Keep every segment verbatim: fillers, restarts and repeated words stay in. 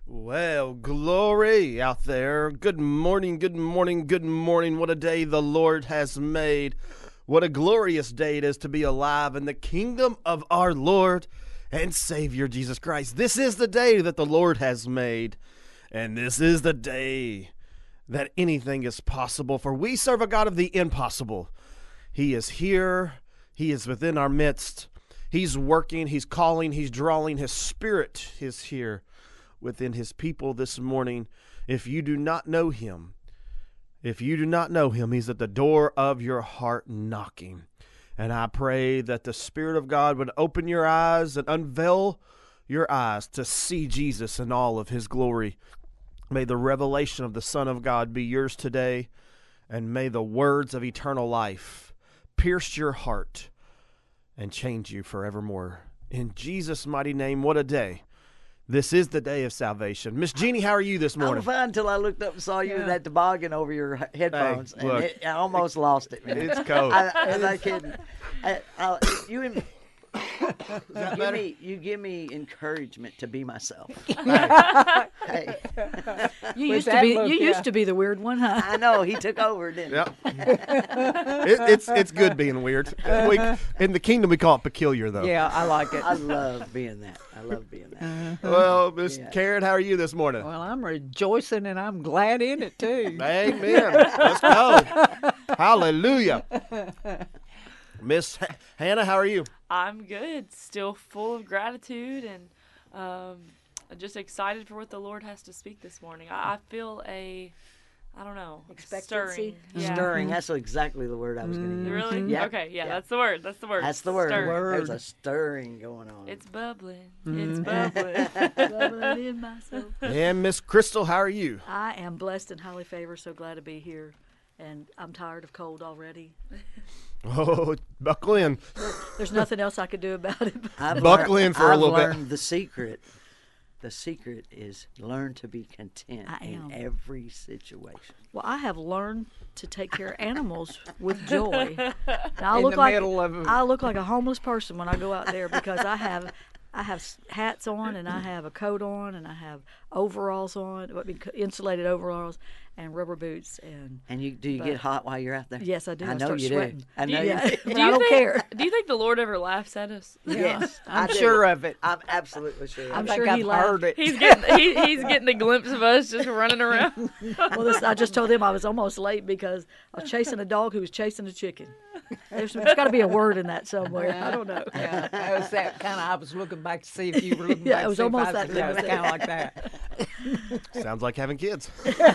Well, glory out there. Good morning, good morning, good morning. What a day the Lord has made. What a glorious day it is to be alive in the kingdom of our Lord and Savior Jesus Christ. This is the day that the Lord has made, and this is the day that anything is possible, for we serve a God of the impossible. He is here. He is within our midst. He's working. He's calling. He's drawing. His Spirit is here within his people this morning. If you do not know him, if you do not know him, he's at the door of your heart knocking. And I pray that the Spirit of God would open your eyes and unveil your eyes to see Jesus in all of his glory. May the revelation of the Son of God be yours today, and may the words of eternal life pierce your heart and change you forevermore. In Jesus' mighty name, what a day. This is the day of salvation. Miss Jeannie, how are you this morning? I'm fine until I looked up and saw you Yeah. with that toboggan over your headphones. Hey, look. and it, I almost lost it, man. It's cold. I, I'm not kidding. I, I, you, and- that you, give better? me, you give me encouragement to be myself. Hey, You With used to that be look, you yeah. used to be the weird one, huh? I know he took over, didn't Yep. it, it's it's good being weird. We, in the kingdom, we call it peculiar, though. Yeah, I like he? it. I love being that. I love being that. Well, Miss Yeah. Karen, how are you this morning? Well, I'm rejoicing and I'm glad in it too. Amen. Let's go. Hallelujah. Miss H- Hannah, how are you? I'm good. Still full of gratitude and um, just excited for what the Lord has to speak this morning. I, I feel a, I don't know, Expectancy? stirring. Yeah. Stirring. That's exactly the word I was going to use. Really? Yeah. Okay, yeah, Yeah. that's the word. That's the word. That's the word. Stirring. There's a stirring going on. It's bubbling. It's bubbling. Bubbling in myself. And Miss Crystal, how are you? I am blessed and highly favored, so glad to be here. And I'm tired of cold already. Oh, buckle in. There's nothing else I could do about it. I've Buckle learned- in for a I've little bit. learned the secret. The secret is learn to be content I am. in every situation. Well, I have learned to take care of animals with joy. Now, I In look the like middle of- I look like a homeless person when I go out there because I have I have s- hats on and I have a coat on and I have overalls on, I mean, insulated overalls and rubber boots and And you do you But- get hot while you're out there? yes, I do. I I know start you sweating. do. I Do know you- you yeah, do. but Do I you don't think, care. Do you think the Lord ever laughs at us? Yes, I'm I do. sure of it. I'm absolutely sure. I'm of I it. sure think he I've laughed. heard it. He's getting he, he's getting a glimpse of us just running around. Well, this, I just told them I was almost late because I was chasing a dog who was chasing a chicken. There's, there's got to be a word in that somewhere. I don't know. Yeah, that was that kind of. I was looking back to see if you were looking Yeah, back. it to was see if almost I that was, yeah, it was close. kind of like that. Sounds like having kids.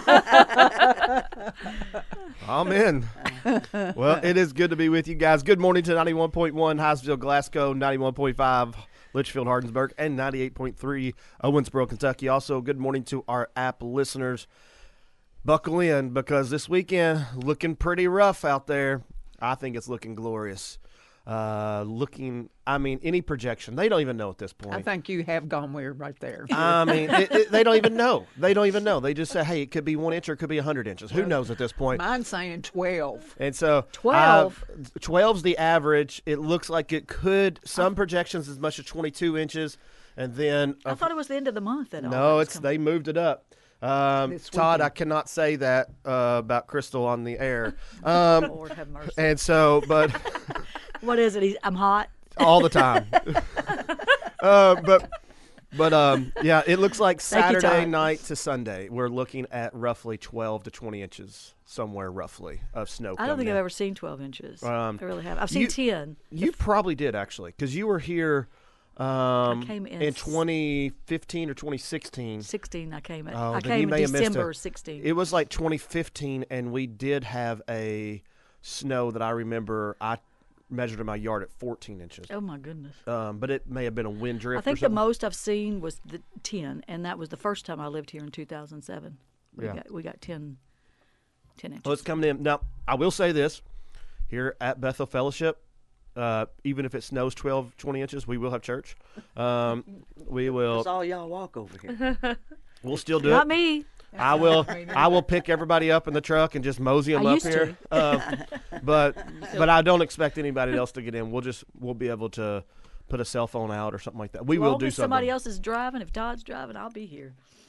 Amen. Well, it is good to be with you guys. Good morning to ninety-one point one Highsville, Glasgow, ninety-one point five Litchfield, Hardensburg, and ninety-eight point three Owensboro, Kentucky. Also, good morning to our app listeners. Buckle in because this weekend looking pretty rough out there. I think it's looking glorious. Uh, looking, I mean, any projection. They don't even know at this point. I think you have gone weird right there. I mean, it, it, they don't even know. They don't even know. They just say, hey, it could be one inch or it could be one hundred inches. Who knows at this point? Mine's saying twelve. And so twelve? Uh, twelve's the average. It looks like it could, some projections as much as twenty-two inches. And then, I uh, thought it was the end of the month. That all that no, was it's coming. they moved it up. Um, This Todd, weekend. I cannot say that uh, about Crystal on the air. Um, Lord have mercy. and so, but What is it? He's, I'm hot. all the time. uh, but but um, yeah, it looks like Thank you, Saturday Todd. night to Sunday. We're looking at roughly twelve to twenty inches somewhere, roughly, of snow. I don't think coming I've in. ever seen twelve inches. Um, I really have. I've seen you- ten. You probably did actually, because you were here um, came in in s- twenty fifteen or twenty sixteen. sixteen I came in. Oh, I then you came may in have missed December it. sixteen. It was like twenty fifteen, and we did have a snow that I remember. I measured in my yard at fourteen inches. Oh my goodness. Um, but it may have been a wind drift. I think or the something. most I've seen was the ten, and that was the first time I lived here in two thousand seven. We Yeah. got we got ten, ten inches. Well, it's coming in. Now, I will say this. Here at Bethel Fellowship, uh, even if it snows twelve, twenty inches, we will have church. Um, we will. That's all y'all walk over here. We'll still do Not it. me. I will. I will pick everybody up in the truck and just mosey them I up used here. Uh, but but I don't expect anybody else to get in. We'll just we'll be able to put a cell phone out or something like that. We As will long do as something. somebody else is driving, if Todd's driving, I'll be here.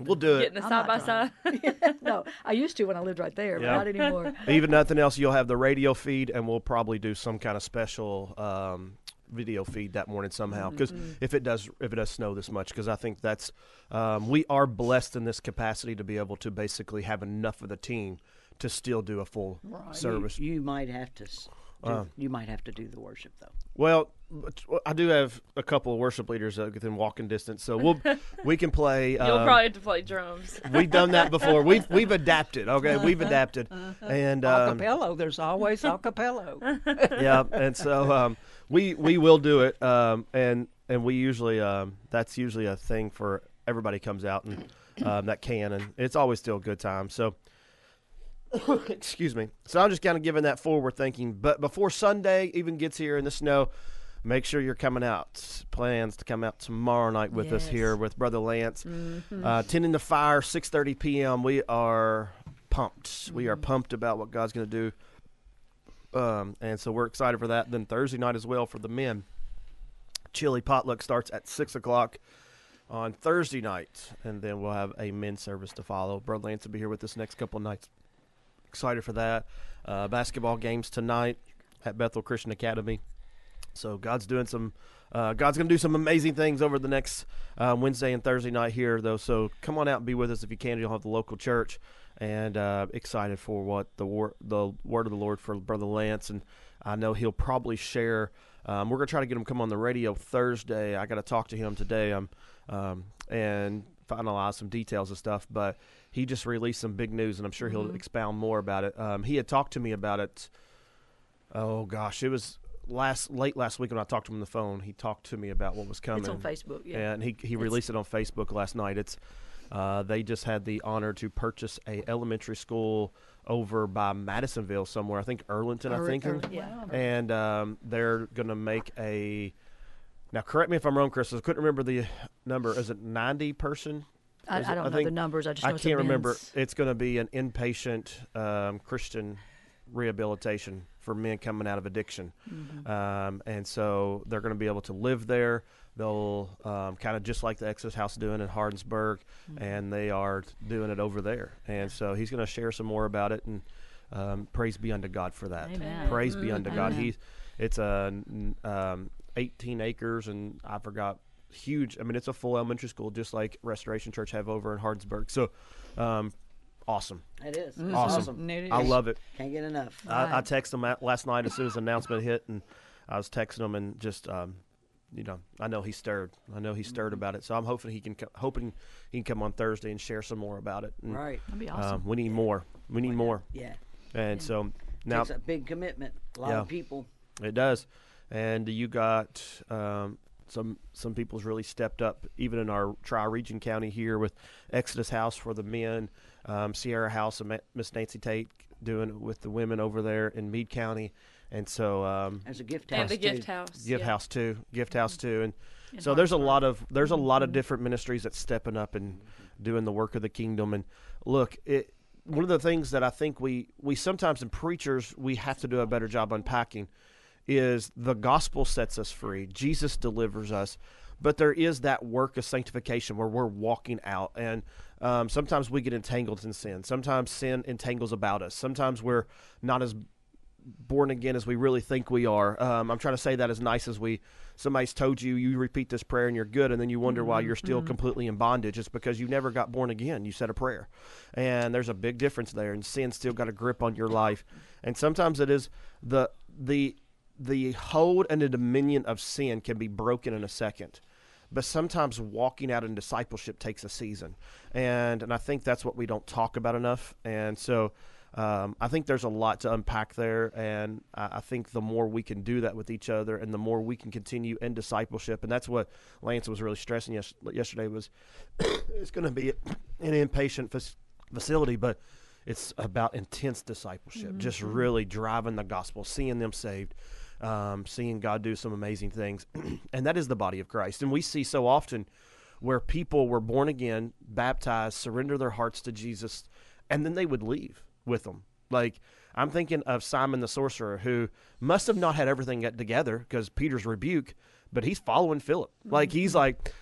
We'll do it. Getting a I'm side by not side. No, I used to when I lived right there, Yeah. but not anymore. Even nothing else, you'll have the radio feed, and we'll probably do some kind of special um, video feed that morning somehow. Because if it does, if it does snow this much, because I think that's um, we are blessed in this capacity to be able to basically have enough of the team to still do a full service. You, you might have to. s- Do, Uh. you might have to do the worship though. Well, but I do have a couple of worship leaders uh, within walking distance, so we'll we can play. You'll um, probably have to play drums. We've done that before. We've we've adapted. Okay, we've adapted, and um, Acapello. There's always acapello. yeah, and so um, we we will do it, um, and and we usually um, that's usually a thing for everybody comes out and um, that can, and it's always still a good time. So. Excuse me. So I'm just kind of giving that forward thinking. But before Sunday even gets here in the snow, make sure you're coming out. Plans to come out tomorrow night with us Yes. here with Brother Lance. Uh, tending the fire, six thirty p.m. We are pumped. We are pumped about what God's going to do. Um, and so we're excited for that. Then Thursday night as well for the men. Chili potluck starts at six o'clock on Thursday night. And then we'll have a men's service to follow. Brother Lance will be here with us next couple of nights. Excited for that. Uh, basketball games tonight at Bethel Christian Academy. So God's doing some. Uh, God's going to do some amazing things over the next uh, Wednesday and Thursday night here, though. So come on out and be with us if you can. You'll have the local church, and uh, excited for what the wor- the word of the Lord for Brother Lance. And I know he'll probably share. Um, we're going to try to get him to come on the radio Thursday. I got to talk to him today. Um, um, and finalize some details and stuff, but he just released some big news, and I'm sure he'll expound more about it. Um, he had talked to me about it. Oh gosh, it was last late last week when I talked to him on the phone. He talked to me about what was coming. It's on Facebook, yeah. and he he released it on Facebook last night. It's uh, they just had the honor to purchase a elementary school over by Madisonville somewhere. I think Erlinton. I Or- think, or- yeah. and um, they're gonna make a. Now, correct me if I'm wrong, Chris. I couldn't remember the number. Is it ninety person? I, Is I it- don't know think- the numbers. I just know I it's a can't remember. men's. It's going to be an inpatient um, Christian rehabilitation for men coming out of addiction. Mm-hmm. Um, and so they're going to be able to live there. They'll um, kind of just like the Exodus House doing in Hardensburg, Mm-hmm. and they are doing it over there. And so he's going to share some more about it, and um, praise be unto God for that. Amen. Praise be unto God. Amen. He's it's a n- um, eighteen acres, and I forgot huge. I mean, it's a full elementary school, just like Restoration Church have over in Hardensburg. So, um, awesome. It is. It's Awesome. awesome. It I is. love it. Can't get enough. I, I Right. texted him at- last night as soon as the announcement hit, and I was texting him and just, um, you know, I know he's stirred. I know he's stirred about it. So I'm hoping he can, co- hoping he can come on Thursday and share some more about it. And, Right. That'd be awesome. Um, we need more. We need more. Yeah. And so now Takes a big commitment. A lot Yeah. of people. it does. And you got um, some some people's really stepped up, even in our tri-region county here with Exodus House for the men, um, Sierra House and Ma- Miss Nancy Tate doing it with the women over there in Meade County. And so um, There's a gift house And the too. gift house. Gift yeah. House too, Gift House too, and In so there's a Hartsburg. lot of there's a lot of different ministries that's stepping up and doing the work of the kingdom. And look, it one of the things that I think we we sometimes in preachers we have to do a better job unpacking is the gospel sets us free. Jesus delivers us. But there is that work of sanctification where we're walking out. And um, sometimes we get entangled in sin. Sometimes sin entangles about us. Sometimes we're not as born again as we really think we are. Um, I'm trying to say that as nice as we, somebody's told you, you repeat this prayer and you're good, and then you wonder why you're still completely in bondage. It's because you never got born again. You said a prayer. And there's a big difference there, and sin still got a grip on your life. And sometimes it is the, the, the hold and the dominion of sin can be broken in a second. But sometimes walking out in discipleship takes a season. And, and I think that's what we don't talk about enough. And so, Um, I think there's a lot to unpack there, and I, I think the more we can do that with each other, and the more we can continue in discipleship, and that's what Lance was really stressing yes, yesterday was it's going to be an inpatient fac- facility, but it's about intense discipleship, mm-hmm. just really driving the gospel, seeing them saved, um, seeing God do some amazing things, and that is the body of Christ. And we see so often where people were born again, baptized, surrender their hearts to Jesus, and then they would leave with them. Like, I'm thinking of Simon the sorcerer, who must have not had everything get together because Peter's rebuke, but he's following Philip. Mm-hmm. Like, he's like,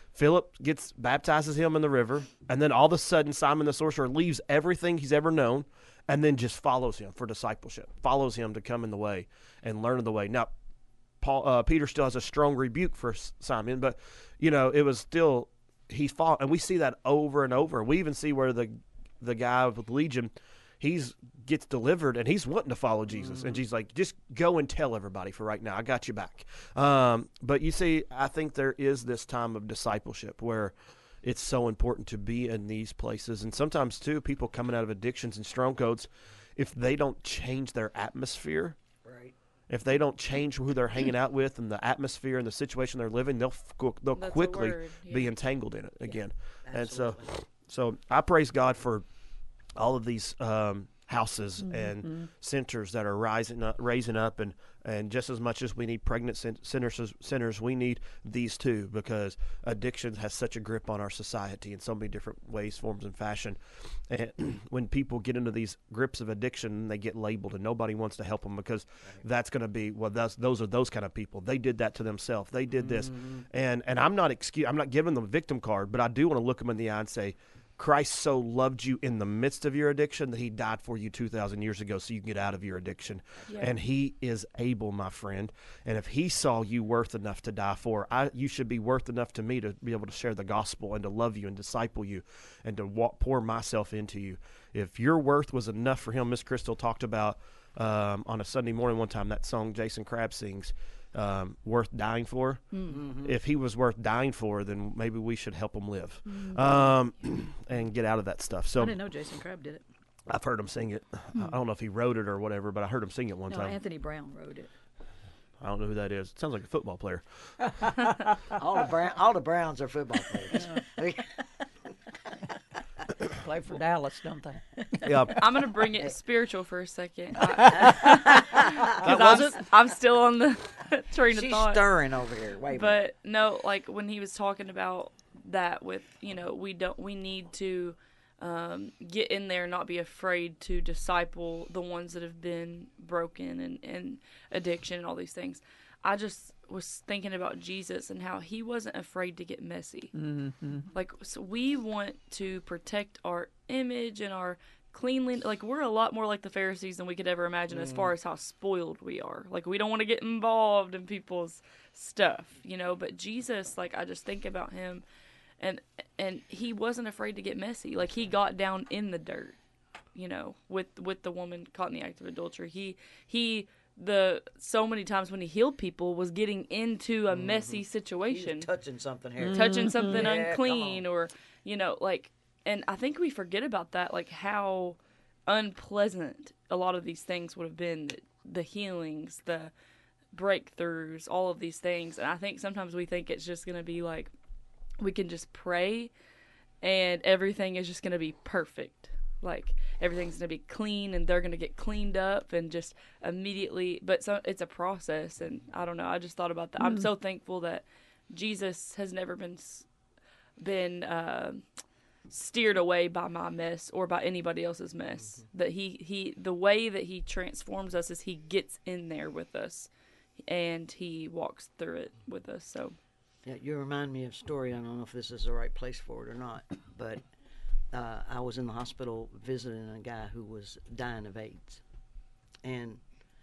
Philip gets baptizes him in the river, and then all of a sudden Simon the sorcerer leaves everything he's ever known and then just follows him for discipleship, follows him to come in the way and learn of the way. Now, Paul, uh, Peter still has a strong rebuke for Simon, but, you know, it was still, he fought, and we see that over and over. We even see where the the guy with Legion, he's gets delivered, and he's wanting to follow Jesus. Mm-hmm. And Jesus like, just go and tell everybody for right now. I got you back. Um, but you see, I think there is this time of discipleship where it's so important to be in these places. And sometimes, too, people coming out of addictions and strongholds, if they don't change their atmosphere, Right. if they don't change who they're hanging out with and the atmosphere and the situation they're living, they'll they'll That's a quickly word, yeah. be entangled in it again. And so, Absolutely. so I praise God for all of these um, houses Mm-hmm. and centers that are rising up, raising up, and, and just as much as we need pregnant cen- centers, centers, we need these too, because addiction has such a grip on our society in so many different ways, forms, and fashion. And when people get into these grips of addiction, they get labeled, and nobody wants to help them because that's going to be, well, that's, those are those kind of people. They did that to themselves. They did this, and and I'm not excuse, I'm not giving them a victim card, but I do want to look them in the eye and say, Christ so loved you in the midst of your addiction that he died for you two thousand years ago so you can get out of your addiction. Yeah. And he is able, my friend. And if he saw you worth enough to die for, I, you should be worth enough to me to be able to share the gospel and to love you and disciple you and to walk, pour myself into you. If your worth was enough for him, Miss Crystal talked about um, on a Sunday morning one time, that song Jason Crabb sings, Um, worth dying for. Mm-hmm. If he was worth dying for, then maybe we should help him live um, and get out of that stuff. So I didn't know Jason Crabb did it. I've heard him sing it. I don't know if he wrote it or whatever, but I heard him sing it one No, time. Anthony Brown wrote it. I don't know who that is. It sounds like a football player. All the Brown, all the Browns are football players. Play for Dallas, don't they? Yeah, I'm gonna bring it spiritual for a second. Because was I'm, I'm still on the train of She's thought. stirring over here. Wait a minute. But no, like when he was talking about that with, you know, we don't, we need to um, get in there and not be afraid to disciple the ones that have been broken and, and addiction and all these things. I just was thinking about Jesus and how he wasn't afraid to get messy. Mm-hmm. Like, so we want to protect our image and our cleanliness. Like, we're a lot more like the Pharisees than we could ever imagine mm. as far as how spoiled we are. Like, we don't want to get involved in people's stuff, you know. But Jesus, like, I just think about him, and and he wasn't afraid to get messy. Like, he got down in the dirt, you know, with with the woman caught in the act of adultery. He he. The so many times when he healed people was getting into a messy He's situation, touching something here. touching something Yeah, unclean, come on. or you know, like, and I think we forget about that, like how unpleasant a lot of these things would have been, the healings, the breakthroughs, all of these things. And I think sometimes we think it's just gonna be like we can just pray and everything is just gonna be perfect. Like, everything's going to be clean and they're going to get cleaned up and just immediately, but so it's a process. And I don't know. I just thought about that. Mm. I'm so thankful that Jesus has never been, been, uh, steered away by my mess or by anybody else's mess. Mm-hmm. That he, he, the way that he transforms us is he gets in there with us and he walks through it with us. So, Yeah, you remind me of a story. I don't know if this is the right place for it or not, but Uh, I was in the hospital visiting a guy who was dying of AIDS, and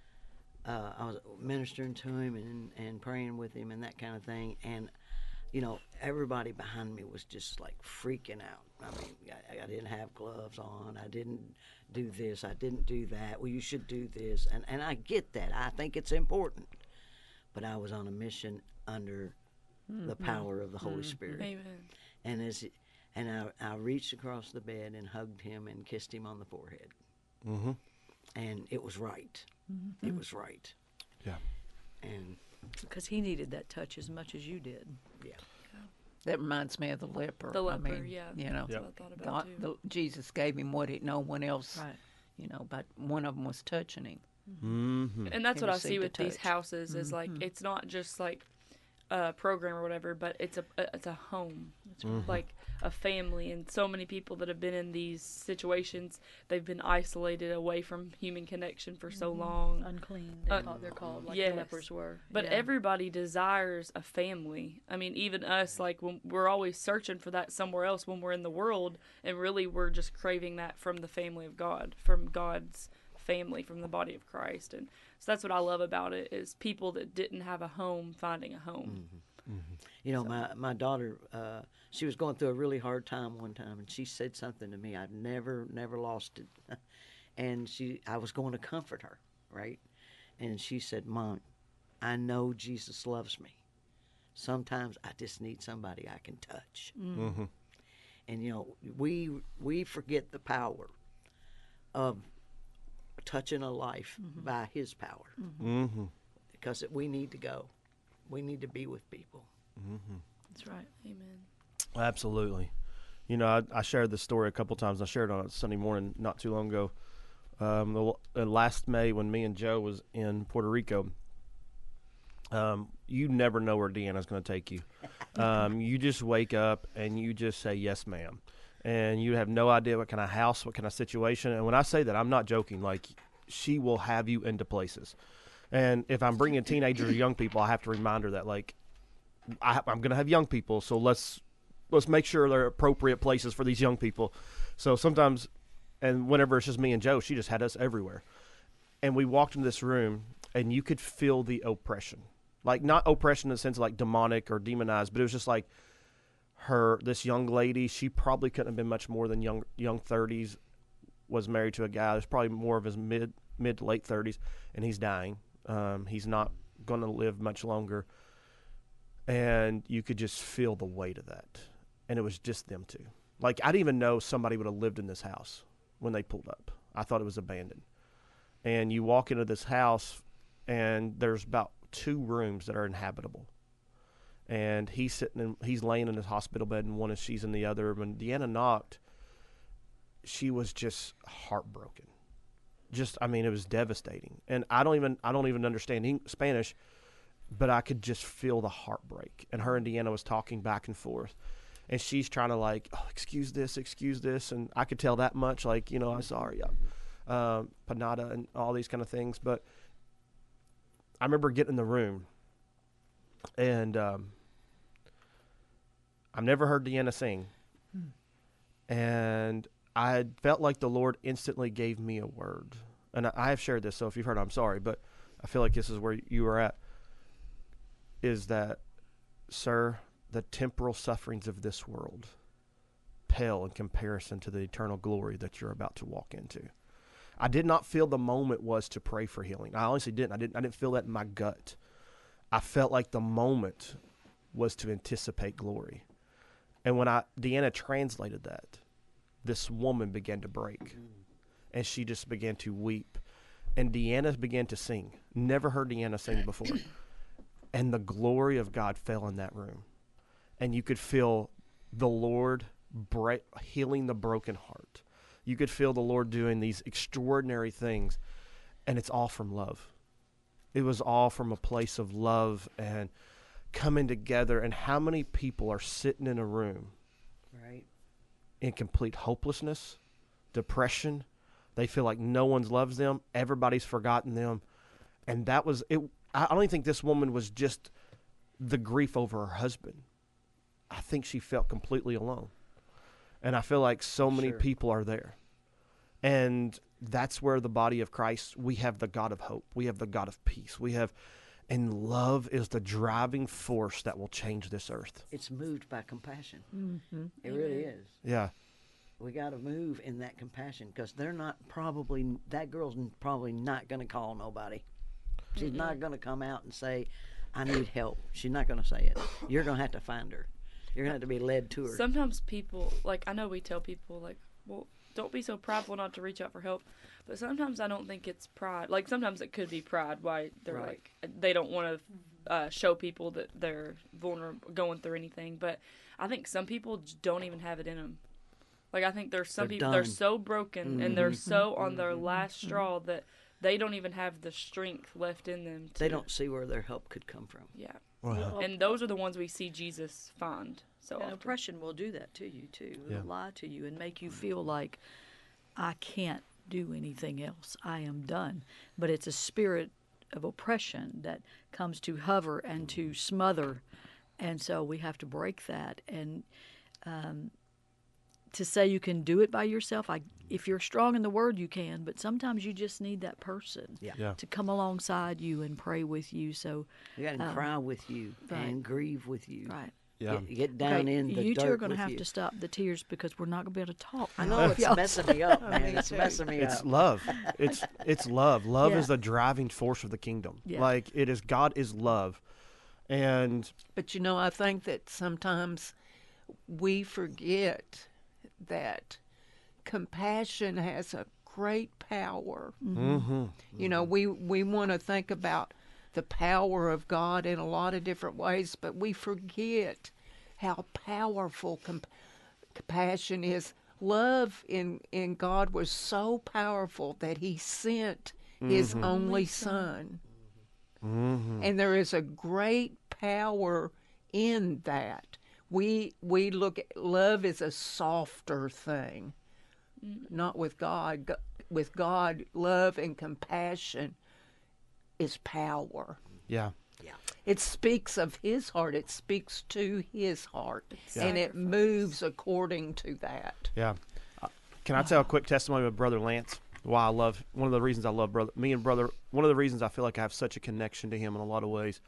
uh, I was ministering to him and, and praying with him and that kind of thing. And you know, everybody behind me was just like freaking out. I mean, I, I didn't have gloves on. I didn't do this. I didn't do that. Well, you should do this, and and I get that. I think it's important, but I was on a mission under mm-hmm. the power of the Holy mm-hmm. Spirit. Amen. And as it, And I, I reached across the bed and hugged him and kissed him on the forehead. Mm-hmm. And it was right. Mm-hmm. It was right. Yeah. And because he needed that touch as much as you did. Yeah. That reminds me of the leper. The leper, I mean, yeah. You know, That's what I thought about God, too. the, Jesus gave him what he, no one else, Right. you know, but one of them was touching him. Mm-hmm. And that's He what I received see a with these touch. houses is like, it's not just like uh, program or whatever, but it's a it's a home, like a family, and so many people that have been in these situations, they've been isolated away from human connection for so long. Unclean. They Uh, call, they're called like yes. the lepers were. But Yeah. everybody desires a family. I mean, even us, like when we're always searching for that somewhere else when we're in the world, and really we're just craving that from the family of God, from God's family, from the body of Christ. And so that's what I love about it, is people that didn't have a home finding a home. You know, my, my daughter, uh, she was going through a really hard time one time, and she said something to me. I've never, never lost it. And she, I was going to comfort her, right? And she said, Mom, I know Jesus loves me. Sometimes I just need somebody I can touch. Mm-hmm. And, you know, we, we forget the power of touching a life by his power. Mm-hmm. Because we need to go. We need to be with people. That's right. Amen. Absolutely. You know, I, I shared this story a couple times. I shared it on a Sunday morning not too long ago. Um, the, uh, last May when me and Joe was in Puerto Rico, um, you never know where Deanna's going to take you. Um, you just wake up and you just say, yes, ma'am. And you have no idea what kind of house, what kind of situation. And when I say that, I'm not joking. Like, she will have you into places. And if I'm bringing teenagers or young people, I have to remind her that, like, I, I'm going to have young people, so let's let's make sure they're appropriate places for these young people. So sometimes, and whenever it's just me and Joe, she just had us everywhere. And we walked into this room, and you could feel the oppression. Like, not oppression in the sense of, like, demonic or demonized, but it was just like her, this young lady, she probably couldn't have been much more than young young thirties, was married to a guy that's probably more of his mid, mid to late thirties, and he's dying. Um, he's not going to live much longer. And you could just feel the weight of that. And it was just them two. Like, I didn't even know somebody would have lived in this house when they pulled up. I thought it was abandoned. And you walk into this house, and there's about two rooms that are inhabitable. And he's sitting in, he's laying in his hospital bed in one, and she's in the other. When Deanna knocked, she was just heartbroken. Just, I mean, it was devastating. And I don't even, I don't even understand Eng- Spanish, but I could just feel the heartbreak. And her and Deanna was talking back and forth. And she's trying to, like, oh, excuse this, excuse this. And I could tell that much, like, you know, I'm sorry, I'm, um, panada and all these kind of things. But I remember getting in the room, and um, I've never heard Deanna sing. Hmm. And I felt like the Lord instantly gave me a word. And I, I have shared this, so if you've heard, I'm sorry. But I feel like this is where you were at. Is that, sir, the temporal sufferings of this world pale in comparison to the eternal glory that you're about to walk into. I did not feel the moment was to pray for healing. I honestly didn't. I didn't. I didn't feel that in my gut. I felt like the moment was to anticipate glory. And when I Deanna translated that, this woman began to break, and she just began to weep. And Deanna began to sing. Never heard Deanna sing before. And the glory of God fell in that room. And you could feel the Lord bre- healing the broken heart. You could feel the Lord doing these extraordinary things. And it's all from love. It was all from a place of love and coming together. And how many people are sitting in a room Right. in complete hopelessness, depression? They feel like no one loves them. Everybody's forgotten them. And that was it. I don't even think this woman was just the grief over her husband. I think she felt completely alone. And I feel like so many Sure. people are there. And that's where the body of Christ, we have the God of hope. We have the God of peace. We have, and love is the driving force that will change this earth. It's moved by compassion. Mm-hmm. It really is. Yeah. We got to move in that compassion, because they're not probably, that girl's probably not going to call nobody. She's Mm-mm. not going to come out and say, I need help. She's not going to say it. You're going to have to find her. You're going to have to be led to her. Sometimes people, like, I know we tell people, like, well, don't be so prideful not to reach out for help. But sometimes I don't think it's pride. Like, sometimes it could be pride why they're, Right. like, they don't want to uh, show people that they're vulnerable, going through anything. But I think some people j- don't even have it in them. Like, I think there's some They're people, they're done. so broken and they're Mhm. so on their last straw that they don't even have the strength left in them to, They don't see where their help could come from. yeah. Uh-huh. And those are the ones we see Jesus find so And often. oppression will do that to you too. It'll Yeah. lie to you and make you feel like I can't do anything else. I am done. But it's a spirit of oppression that comes to hover and to smother, and so we have to break that. And um, to say you can do it by yourself, I if you're strong in the Word, you can. But sometimes you just need that person Yeah. Yeah. to come alongside you and pray with you. So You got to Um, cry with you right. and grieve with you. right. Yeah. Get, get down Okay, in the you dirt two are going to with have you. to stop the tears because we're not going to be able to talk. I now. know it's Y'all- messing me up, man. Me It's too. messing me It's up. love. It's it's love. Love Yeah. is the driving force of the kingdom. Yeah. Like it is. God is love, and But you know, I think that sometimes we forget that compassion has a great power. mm-hmm. You know, we we want to think about the power of God in a lot of different ways, but we forget how powerful comp- compassion is. Love in in God was so powerful that He sent His only Son, Mm-hmm. and there is a great power in that. We we look at love as a softer thing, not with God. Go- With God, love and compassion is power. Yeah. It speaks of His heart. It speaks to His heart, and it moves according to that. Yeah. Uh, Can I tell a quick testimony of Brother Lance? Why I love one of the reasons I love brother me and brother one of the reasons I feel like I have such a connection to him in a lot of ways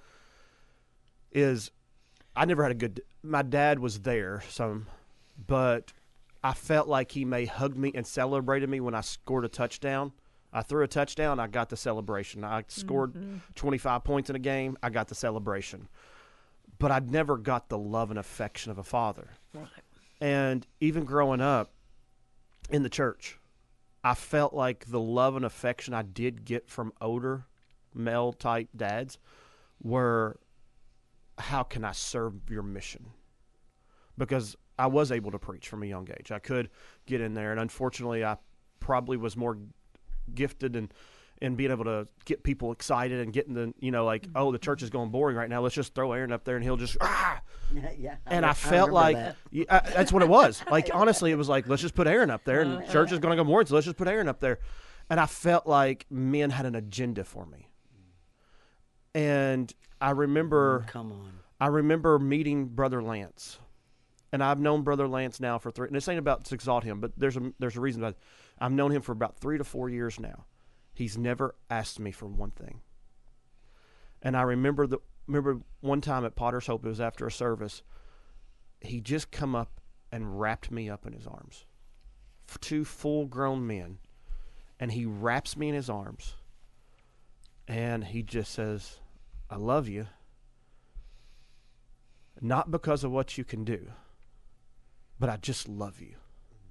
is I never had a good my dad was there some but I felt like he may hug me and celebrated me when I scored a touchdown. I threw a touchdown, I got the celebration. I scored twenty-five points in a game, I got the celebration. But I never got the love and affection of a father. Right. And even growing up in the church, I felt like the love and affection I did get from older male type dads were, how can I serve your mission? Because I was able to preach from a young age. I could get in there, and unfortunately I probably was more gifted in, in being able to get people excited and getting the, you know, like, oh, the church is going boring right now. Let's just throw Aaron up there and he'll just, ah! yeah, And I, re- felt remember like that. yeah, I, that's what it was. Like honestly, it was like let's just put Aaron up there, and church is going to go more, so let's just put Aaron up there. And I felt like men had an agenda for me. And I remember, Come on. I remember meeting Brother Lance, and I've known Brother Lance now for three. And this ain't about to exalt him, but there's a there's a reason about it. I've known him for about three to four years now. He's never asked me for one thing. And I remember the remember one time at Potter's Hope, it was after a service, he just come up and wrapped me up in his arms. F- Two full-grown men, and he wraps me in his arms, and he just says, I love you, not because of what you can do, but I just love you.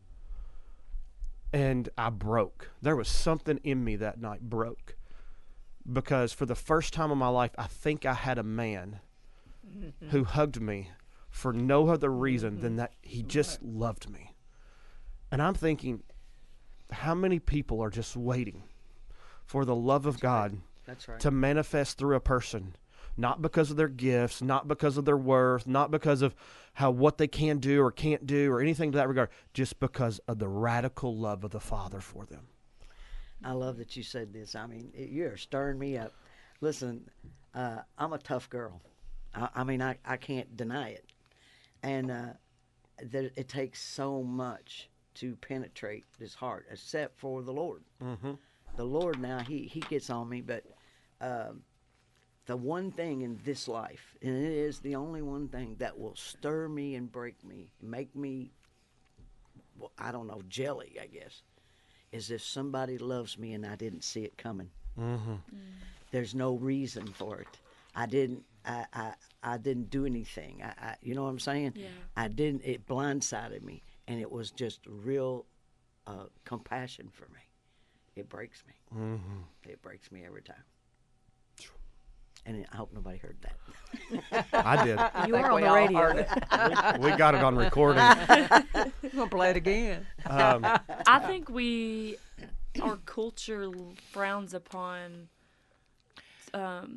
And I broke. There was something in me that night broke. Because for the first time in my life, I think I had a man who hugged me for no other reason than that he just loved me. And I'm thinking, how many people are just waiting for the love of God That's right. to manifest through a person, not because of their gifts, not because of their worth, not because of how what they can do or can't do or anything to that regard, just because of the radical love of the Father for them. I love that you said this. I mean, it, you're stirring me up. Listen, uh, I'm a tough girl. I, I mean, I, I can't deny it. And uh, there, it takes so much to penetrate this heart, except for the Lord. Mm-hmm. The Lord now, he, he gets on me, but um, the one thing in this life, and it is the only one thing that will stir me and break me, make me, well, I don't know, jelly, I guess, is if somebody loves me and I didn't see it coming. Mm-hmm. There's no reason for it. I didn't. I. I, I didn't do anything. I, I. You know what I'm saying? Yeah. I didn't. It blindsided me, and it was just real uh, compassion for me. It breaks me. Mm-hmm. It breaks me every time. And I hope nobody heard that. I did. You think are on we the all radio. heard it. We got it on recording. I'm gonna play it again. Um, I think we, our culture frowns upon um,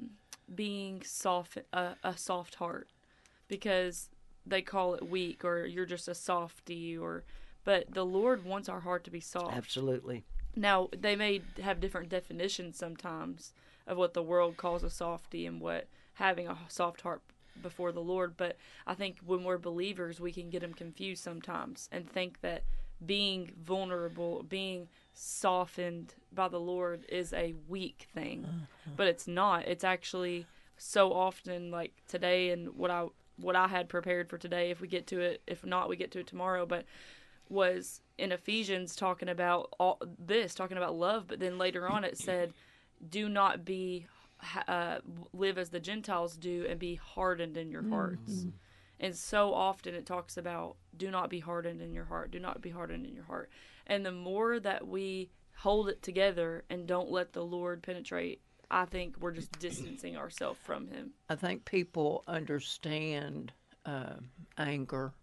being soft, uh, a soft heart, because they call it weak or you're just a softy, or but the Lord wants our heart to be soft. Absolutely. Now, they may have different definitions sometimes of what the world calls a softy and what having a soft heart before the Lord, but I think when we're believers, we can get them confused sometimes and think that being vulnerable, being softened by the Lord is a weak thing, but it's not. It's actually so often, like today, and what I what I had prepared for today, if we get to it, if not, we get to it tomorrow, but was in Ephesians talking about all this, talking about love, but then later on it said, do not be, uh, live as the Gentiles do and be hardened in your hearts. Mm-hmm. And so often it talks about, do not be hardened in your heart, do not be hardened in your heart. And the more that we hold it together and don't let the Lord penetrate, I think we're just distancing ourselves from him. I think people understand uh, anger,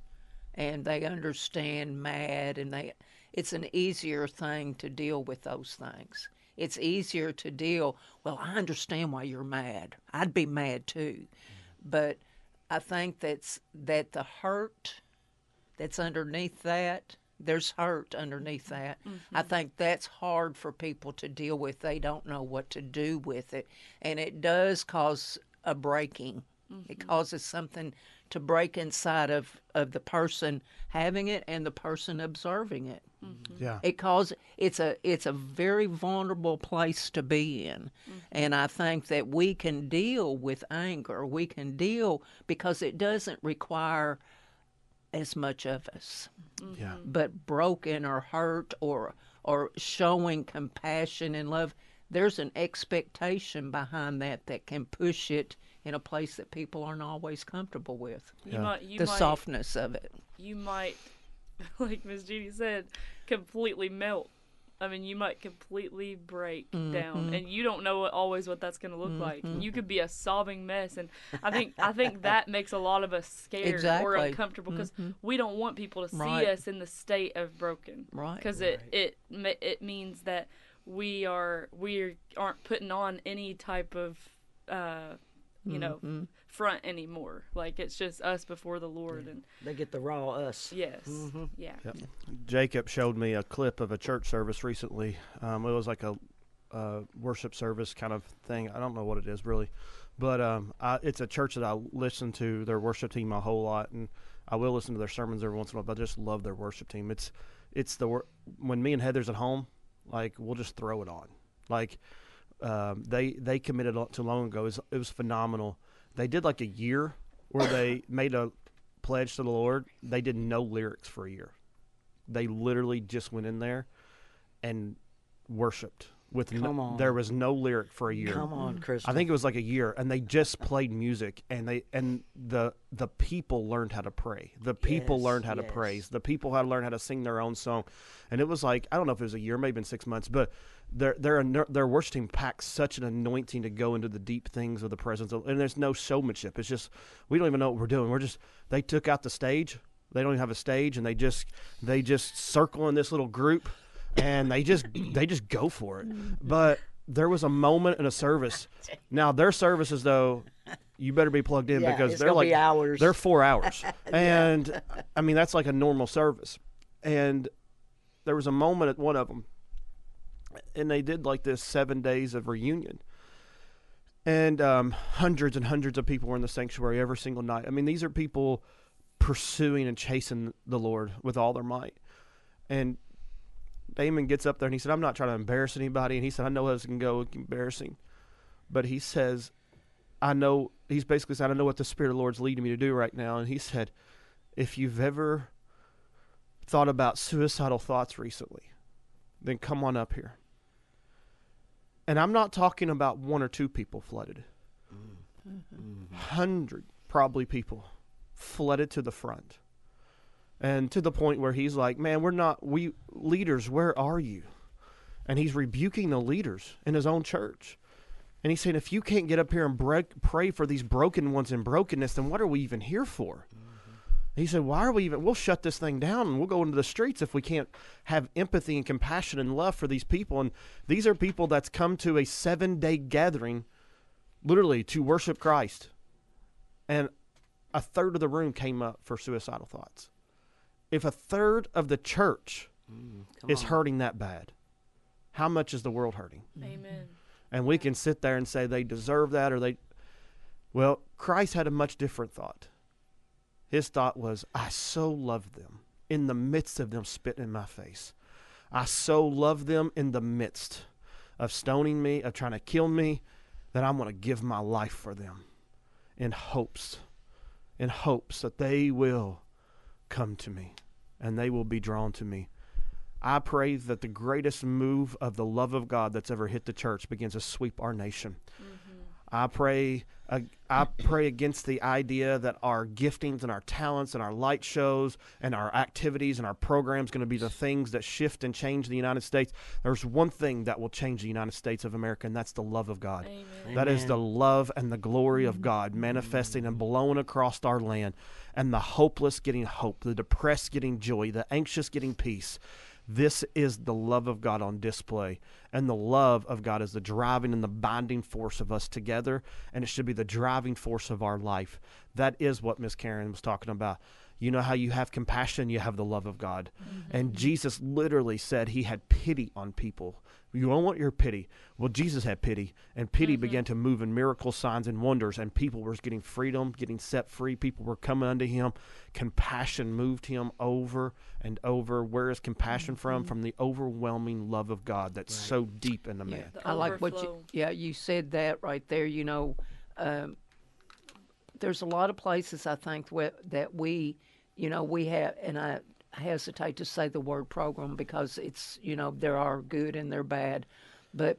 and they understand mad, and they it's an easier thing to deal with those things. It's easier to deal, well, I understand why you're mad. I'd be mad too. But I think that's that the hurt that's underneath that, there's hurt underneath that. Mm-hmm. I think that's hard for people to deal with. They don't know what to do with it. And it does cause a breaking. Mm-hmm. It causes something to break inside of, of the person having it and the person observing it. Mm-hmm. Yeah. It causes it's a it's a very vulnerable place to be in. Mm-hmm. And I think that we can deal with anger. We can deal because it doesn't require as much of us. Mm-hmm. Yeah. But broken or hurt or or showing compassion and love, there's an expectation behind that that can push it in a place that people aren't always comfortable with. You Yeah. might, you the might, softness of it. You might, like Miss Judy said, completely melt. I mean, you might completely break Mm-hmm. down, and you don't know what, always what that's going to look Mm-hmm. like. You could be a sobbing mess, and I think I think that makes a lot of us scared or Exactly. uncomfortable because Mhm. we don't want people to see Right. us in the state of broken. Right. Because it it ma- it means that we are we aren't putting on any type of uh, you know Mhm. front anymore. Like it's just us before the Lord, and They get the raw us. yes, Mhm. yeah. Yep. Jacob showed me a clip of a church service recently. Um, it was like a uh, worship service kind of thing. I don't know what it is really, but um, I, it's a church that I listen to their worship team a whole lot, and I will listen to their sermons every once in a while. But I just love their worship team. It's it's the wor- when me and Heather's at home, like we'll just throw it on. Like um, they they committed to long ago. It was, it was phenomenal. They did like a year where they made a pledge to the Lord. They did no lyrics for a year. They literally just went in there and worshipped with Come no, on. there was no lyric for a year. Come on, Crystal. I think it was like a year, and they just played music, and they and the the people learned how to pray. The people Yes, learned how to yes. praise. The people had to learn how to sing their own song, and it was like I don't know if it was a year, maybe in six months, but their their their worship team packs such an anointing to go into the deep things of the presence, of, and there's no showmanship. It's just we don't even know what we're doing. We're just they took out the stage. They don't even have a stage, and they just they just circle in this little group, and they just they just go for it. But there was a moment in a service. Now their services, though, you better be plugged in Yeah, because it's they're gonna like be hours. they're four hours, and I mean that's like a normal service. And there was a moment at one of them, and they did like this seven days of reunion, and um, hundreds and hundreds of people were in the sanctuary every single night. I mean, these are people pursuing and chasing the Lord with all their might. And Damon gets up there and he said, I'm not trying to embarrass anybody. And he said, I know this can go embarrassing. But he says, I know, he's basically saying, I know what the Spirit of the Lord's leading me to do right now. And he said, if you've ever thought about suicidal thoughts recently, then come on up here. And I'm not talking about one or two people flooded. Mm-hmm. Hundred, probably people flooded to the front. And to the point where he's like, man, we're not, we leaders, where are you? And he's rebuking the leaders in his own church. And he's saying, if you can't get up here and break, pray for these broken ones in brokenness, then what are we even here for? Mm-hmm. He said, why are we even, we'll shut this thing down and we'll go into the streets if we can't have empathy and compassion and love for these people. And these are people that's come to a seven-day gathering literally to worship Christ, and a third of the room came up for suicidal thoughts. If a third of the church Mm, come is on. hurting that bad, how much is the world hurting? Amen. And we can sit there and say they deserve that, or they, well, Christ had a much different thought. His thought was, I so love them in the midst of them spitting in my face. I so love them in the midst of stoning me, of trying to kill me, that I'm going to give my life for them in hopes, in hopes that they will come to me and they will be drawn to me. I pray that the greatest move of the love of God that's ever hit the church begins to sweep our nation. I pray uh, I pray against the idea that our giftings and our talents and our light shows and our activities and our programs going to be the things that shift and change the United States. There's one thing that will change the United States of America, and that's the love of God. Amen. That is Amen. the love and the glory of God manifesting and blowing across our land, and the hopeless getting hope, the depressed getting joy, the anxious getting peace. This is the love of God on display, and the love of God is the driving and the binding force of us together, and it should be the driving force of our life. That is what Miss Karen was talking about. You know how you have compassion, you have the love of God. Mm-hmm. And Jesus literally said he had pity on people. You don't want your pity. Well, Jesus had pity, and pity mm-hmm. began to move in miracle signs and wonders, and people were getting freedom, getting set free. People were coming unto him. Compassion moved him over and over. Where is compassion mm-hmm. from? From the overwhelming love of God that's right. so deep in the yeah. man. The I like what overflow. you, yeah, you said that right there. You know, um, there's a lot of places I think where, that we, you know, we have, and I hesitate to say the word program because it's, you know, there are good and they're bad, but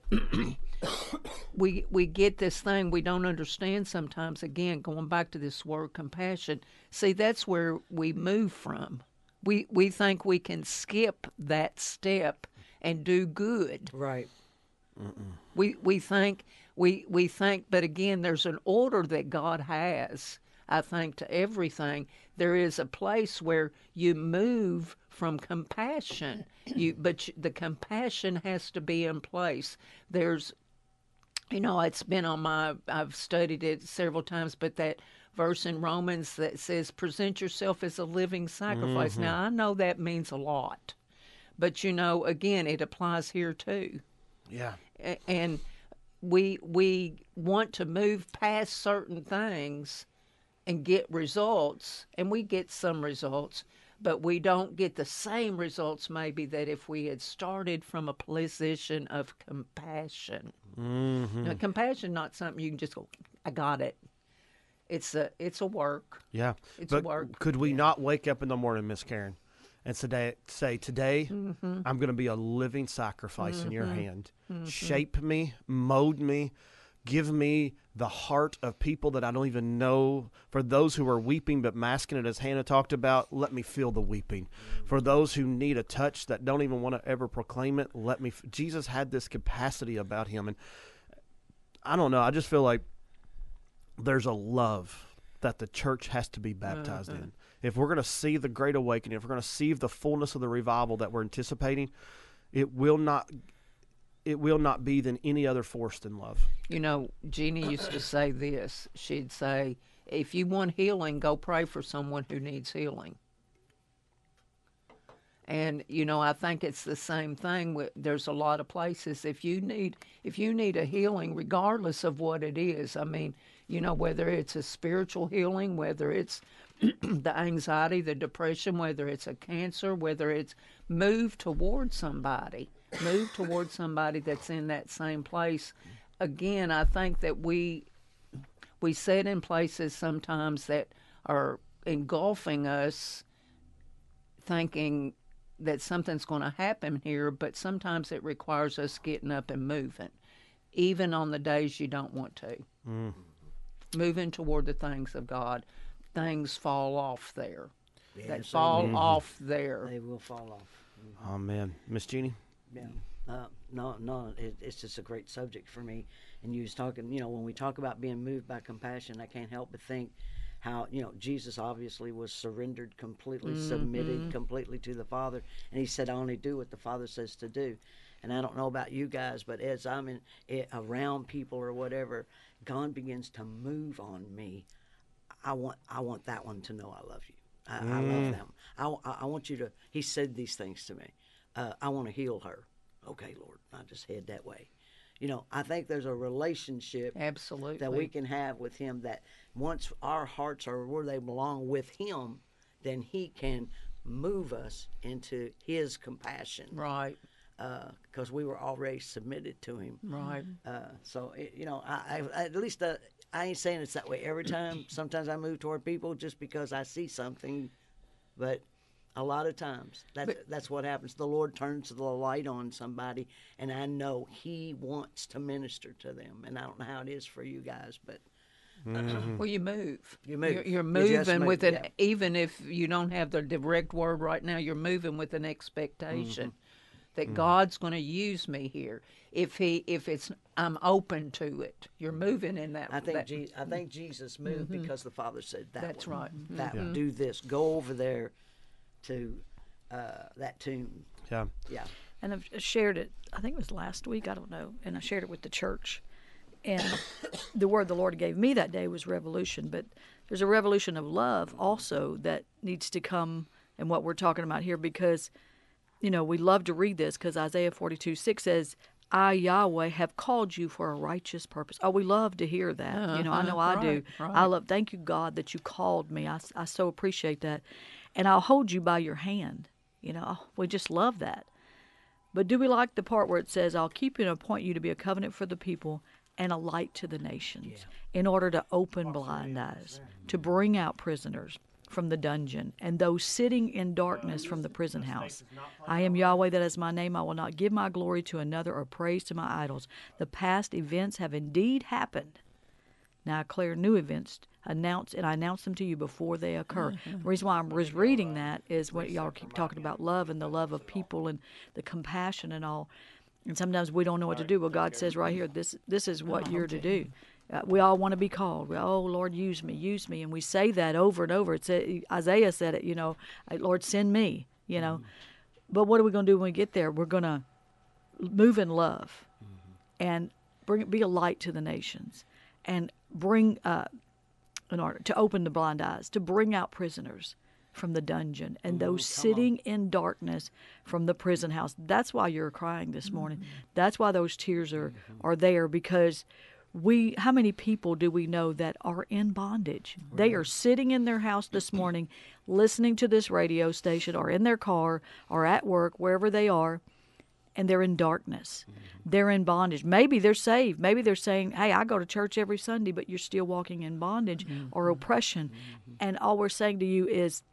we we get this thing we don't understand sometimes. Again, going back to this word compassion, see, that's where we move from. We we think we can skip that step and do good. Right. Mm-mm. We we think we we think, but again, there's an order that God has. I think to everything there is a place where you move from compassion. You but you, the compassion has to be in place. There's, you know, it's been on my. I've studied it several times, but that verse in Romans that says, "Present yourself as a living sacrifice." Mm-hmm. Now I know that means a lot, but you know, again, it applies here too. Yeah. And we we want to move past certain things and get results, and we get some results, but we don't get the same results maybe that if we had started from a position of compassion. Mm-hmm. Now, compassion not something you can just go, I got it. It's a it's a work. Yeah. It's but a work. Could we not wake up in the morning, Miss Karen, and today say, today Mm-hmm. I'm going to be a living sacrifice mm-hmm. in your hand. Mm-hmm. Shape me, mold me, give me the heart of people that I don't even know. For those who are weeping but masking it, as Hannah talked about, let me feel the weeping. Mm-hmm. For those who need a touch that don't even want to ever proclaim it, let me. F- Jesus had this capacity about him, and I don't know. I just feel like there's a love that the church has to be baptized Uh-huh. in. If we're going to see the great awakening, if we're going to see the fullness of the revival that we're anticipating, it will not it will not be than any other force than love. You know, Jeannie used to say this. She'd say, if you want healing, go pray for someone who needs healing. And, you know, I think it's the same thing. With, there's a lot of places, if you need if you need a healing, regardless of what it is, I mean, you know, whether it's a spiritual healing, whether it's the anxiety, the depression, whether it's a cancer, whether it's move toward somebody, move toward somebody that's in that same place. Again, I think that we we sit in places sometimes that are engulfing us, thinking that something's going to happen here, but sometimes it requires us getting up and moving, even on the days you don't want to. Mm. Moving toward the things of God. Things fall off there. Yes, that they fall will. off there. They will fall off. Oh, man. Miss Jeannie? Yeah. Uh, no, no, it, it's just a great subject for me. And you was talking, you know, when we talk about being moved by compassion, I can't help but think how, you know, Jesus obviously was surrendered completely, Mm-hmm. submitted completely to the Father. And he said, I only do what the Father says to do. And I don't know about you guys, but as I'm in it, around people or whatever, God begins to move on me. I want I want that one to know I love you. I, I love them. I, I, I want you to. He said these things to me. Uh, I want to heal her. Okay, Lord, I just head that way. You know, I think there's a relationship Absolutely. that we can have with Him that once our hearts are where they belong with Him, then He can move us into His compassion. Right. Because uh, we were already submitted to Him. Right. Uh, so, it, you know, I, I at least uh, I ain't saying it's that way every time. Sometimes I move toward people just because I see something, but a lot of times that's But- that's what happens. The Lord turns the light on somebody, and I know He wants to minister to them. And I don't know how it is for you guys, but Well, you move. You move. You're, you're You just moving move, with an, yeah. even if you don't have the direct word right now, you're moving with an expectation Mm-hmm. that God's going to use me here. If he, if it's, I'm open to it. You're moving in that. I think that, Je- I think Jesus moved because the Father said that. That's one, right. That one, do this. Go over there to uh, that tomb. Yeah. Yeah. And I've shared it, I think it was last week, I don't know, and I shared it with the church. And the word the Lord gave me that day was revolution, but there's a revolution of love also that needs to come in what we're talking about here, because, you know, we love to read this because Isaiah forty-two six says, I, Yahweh, have called you for a righteous purpose. Oh, we love to hear that. You know, I know I do. right, I right. love, thank you, God, that you called me. I, I so appreciate that. And I'll hold you by your hand. You know, we just love that. But do we like the part where it says, I'll keep you and appoint you to be a covenant for the people and a light to the nations, in order to open blind eyes, to bring out prisoners from the dungeon and those sitting in darkness from the prison house. I am Yahweh, that is my name. I will not give my glory to another or praise to my idols. The past events have indeed happened. Now I declare new events, announce, and I announce them to you before they occur. The reason why I was reading that is what y'all keep talking about, love and the love of people and the compassion and all. And sometimes we don't know what to do. Well, God says right here, this this is what you're to do. Uh, we all want to be called. We, oh, Lord, use me, use me. And we say that over and over. It's, uh, Isaiah said it, you know, Lord, send me, you know. But what are we going to do when we get there? We're going to move in love and bring be a light to the nations and bring, uh, in order to open the blind eyes, to bring out prisoners from the dungeon and those sitting in darkness from the prison house. That's why you're crying this morning. That's why those tears are, are there, because we, how many people do we know that are in bondage? They are sitting in their house this morning listening to this radio station or in their car or at work, wherever they are, and they're in darkness. They're in bondage. Maybe they're saved. Maybe they're saying, hey, I go to church every Sunday, but you're still walking in bondage or oppression. And all we're saying to you is,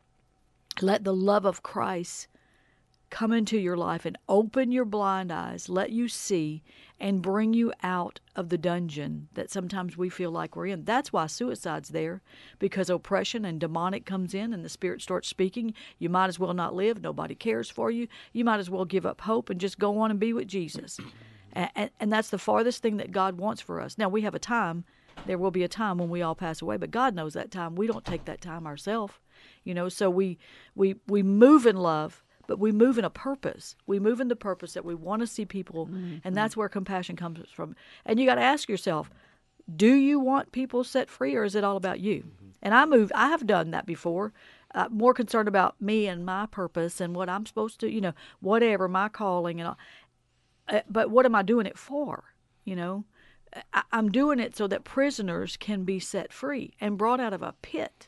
let the love of Christ come into your life and open your blind eyes, let you see, and bring you out of the dungeon that sometimes we feel like we're in. That's why suicide's there, because oppression and demonic comes in and the Spirit starts speaking. You might as well not live. Nobody cares for you. You might as well give up hope and just go on and be with Jesus. and, and, and that's the farthest thing that God wants for us. Now, we have a time. There will be a time when we all pass away, but God knows that time. We don't take that time ourselves. You know, so we, we, we move in love, but we move in a purpose. We move in the purpose that we want to see people, mm-hmm. and that's where compassion comes from. And you got to ask yourself, do you want people set free, or is it all about you? Mm-hmm. And I move. I have done that before. Uh, more concerned about me and my purpose and what I'm supposed to, you know, whatever my calling and all. Uh, but what am I doing it for? You know, I, I'm doing it so that prisoners can be set free and brought out of a pit.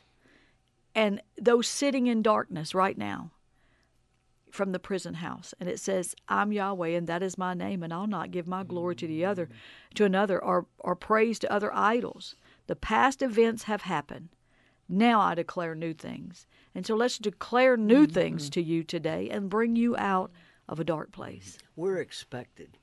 And those sitting in darkness right now from the prison house. And it says, I'm Yahweh, and that is my name, and I'll not give my glory to the other, to another, or, or praise to other idols. The past events have happened. Now I declare new things. And so let's declare new mm-hmm. things to you today and bring you out of a dark place. We're expected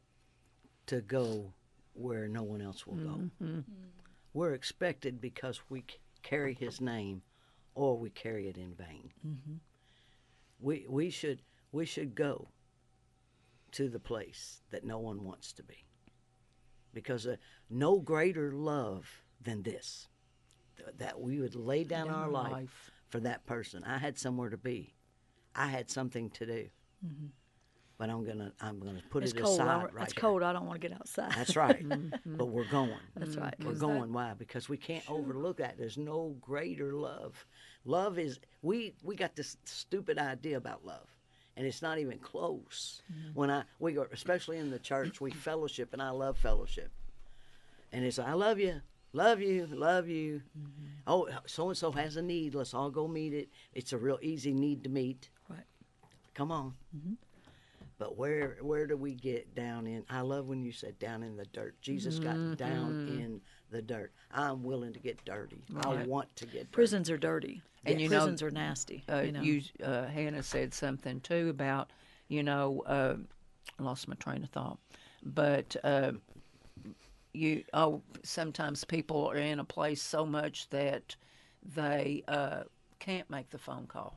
to go where no one else will go. Mm-hmm. We're expected because we carry His name, or we carry it in vain. Mm-hmm. We we should we should go to the place that no one wants to be, because uh, no greater love than this, th- that we would lay down our life, life for that person. I had somewhere to be. I had something to do. Mm-hmm. but I'm gonna I'm gonna put It's it cold. I aside don't- right it's here. cold. I don't want to get outside. That's right. But we're going. That's right. We're going. Why? Because we can't overlook that. There's no greater love. Love is we we got this stupid idea about love, and it's not even close. When I we go, especially in the church, we fellowship, and I love fellowship. And it's I love you, love you, love you. Oh, so and so has a need. Let's all go meet it. It's a real easy need to meet. Right. Come on. But where where do we get down in? I love when you said down in the dirt. Jesus got down in the dirt. I'm willing to get dirty. I want to get dirty. Prisons are dirty. And you know, prisons are nasty. Uh, you know. you, uh, Hannah said something too about, you know, uh, I lost my train of thought, but uh, you oh sometimes people are in a place so much that they uh, can't make the phone call.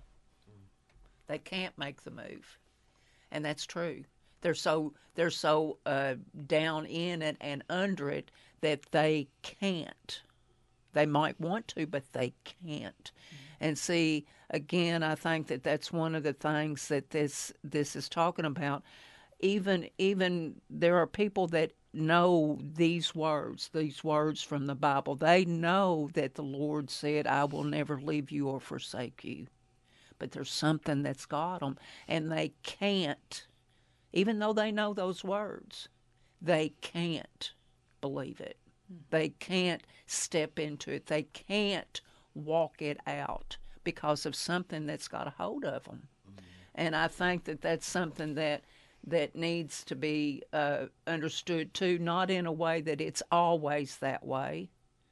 They can't make the move, and that's true. They're so they're so uh, down in it and under it that they can't. They might want to, but they can't. And see, again, I think that that's one of the things that this this is talking about. Even even there are people that know these words, these words from the Bible. They know that the Lord said, "I will never leave you or forsake you." But there's something that's got them, and they can't. Even though they know those words, they can't believe it. They can't step into it. They can't walk it out because of something that's got a hold of them. Mm-hmm. And I think that that's something that that needs to be uh, understood too, not in a way that it's always that way,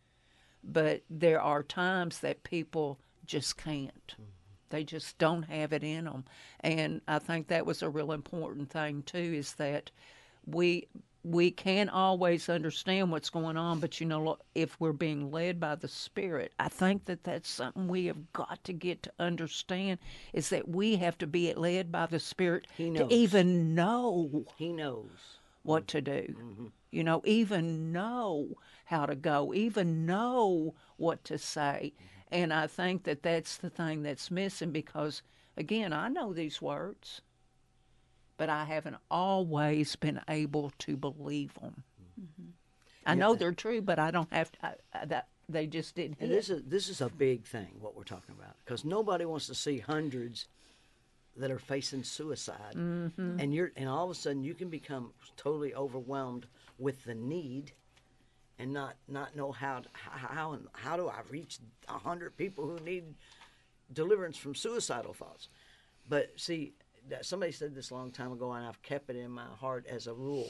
but there are times that people just can't. Mm-hmm. They just don't have it in them. And I think that was a real important thing too, is that we we can't always understand what's going on, but you know, if we're being led by the Spirit, I think that that's something we have got to get to understand, is that we have to be led by the Spirit He to knows. even know He knows. what to do. Mm-hmm. You know, even know how to go, even know what to say. Mm-hmm. And I think that that's the thing that's missing, because, again, I know these words, but I haven't always been able to believe them. Mm-hmm. I know they're true, but I don't have to. I, I, that they just didn't. And hit. this is this is a big thing what we're talking about, because nobody wants to see hundreds that are facing suicide, mm-hmm. and you're and all of a sudden you can become totally overwhelmed with the need, and not not know how to, how and how do I reach a hundred people who need deliverance from suicidal thoughts. But see, somebody said this a long time ago, and I've kept it in my heart as a rule.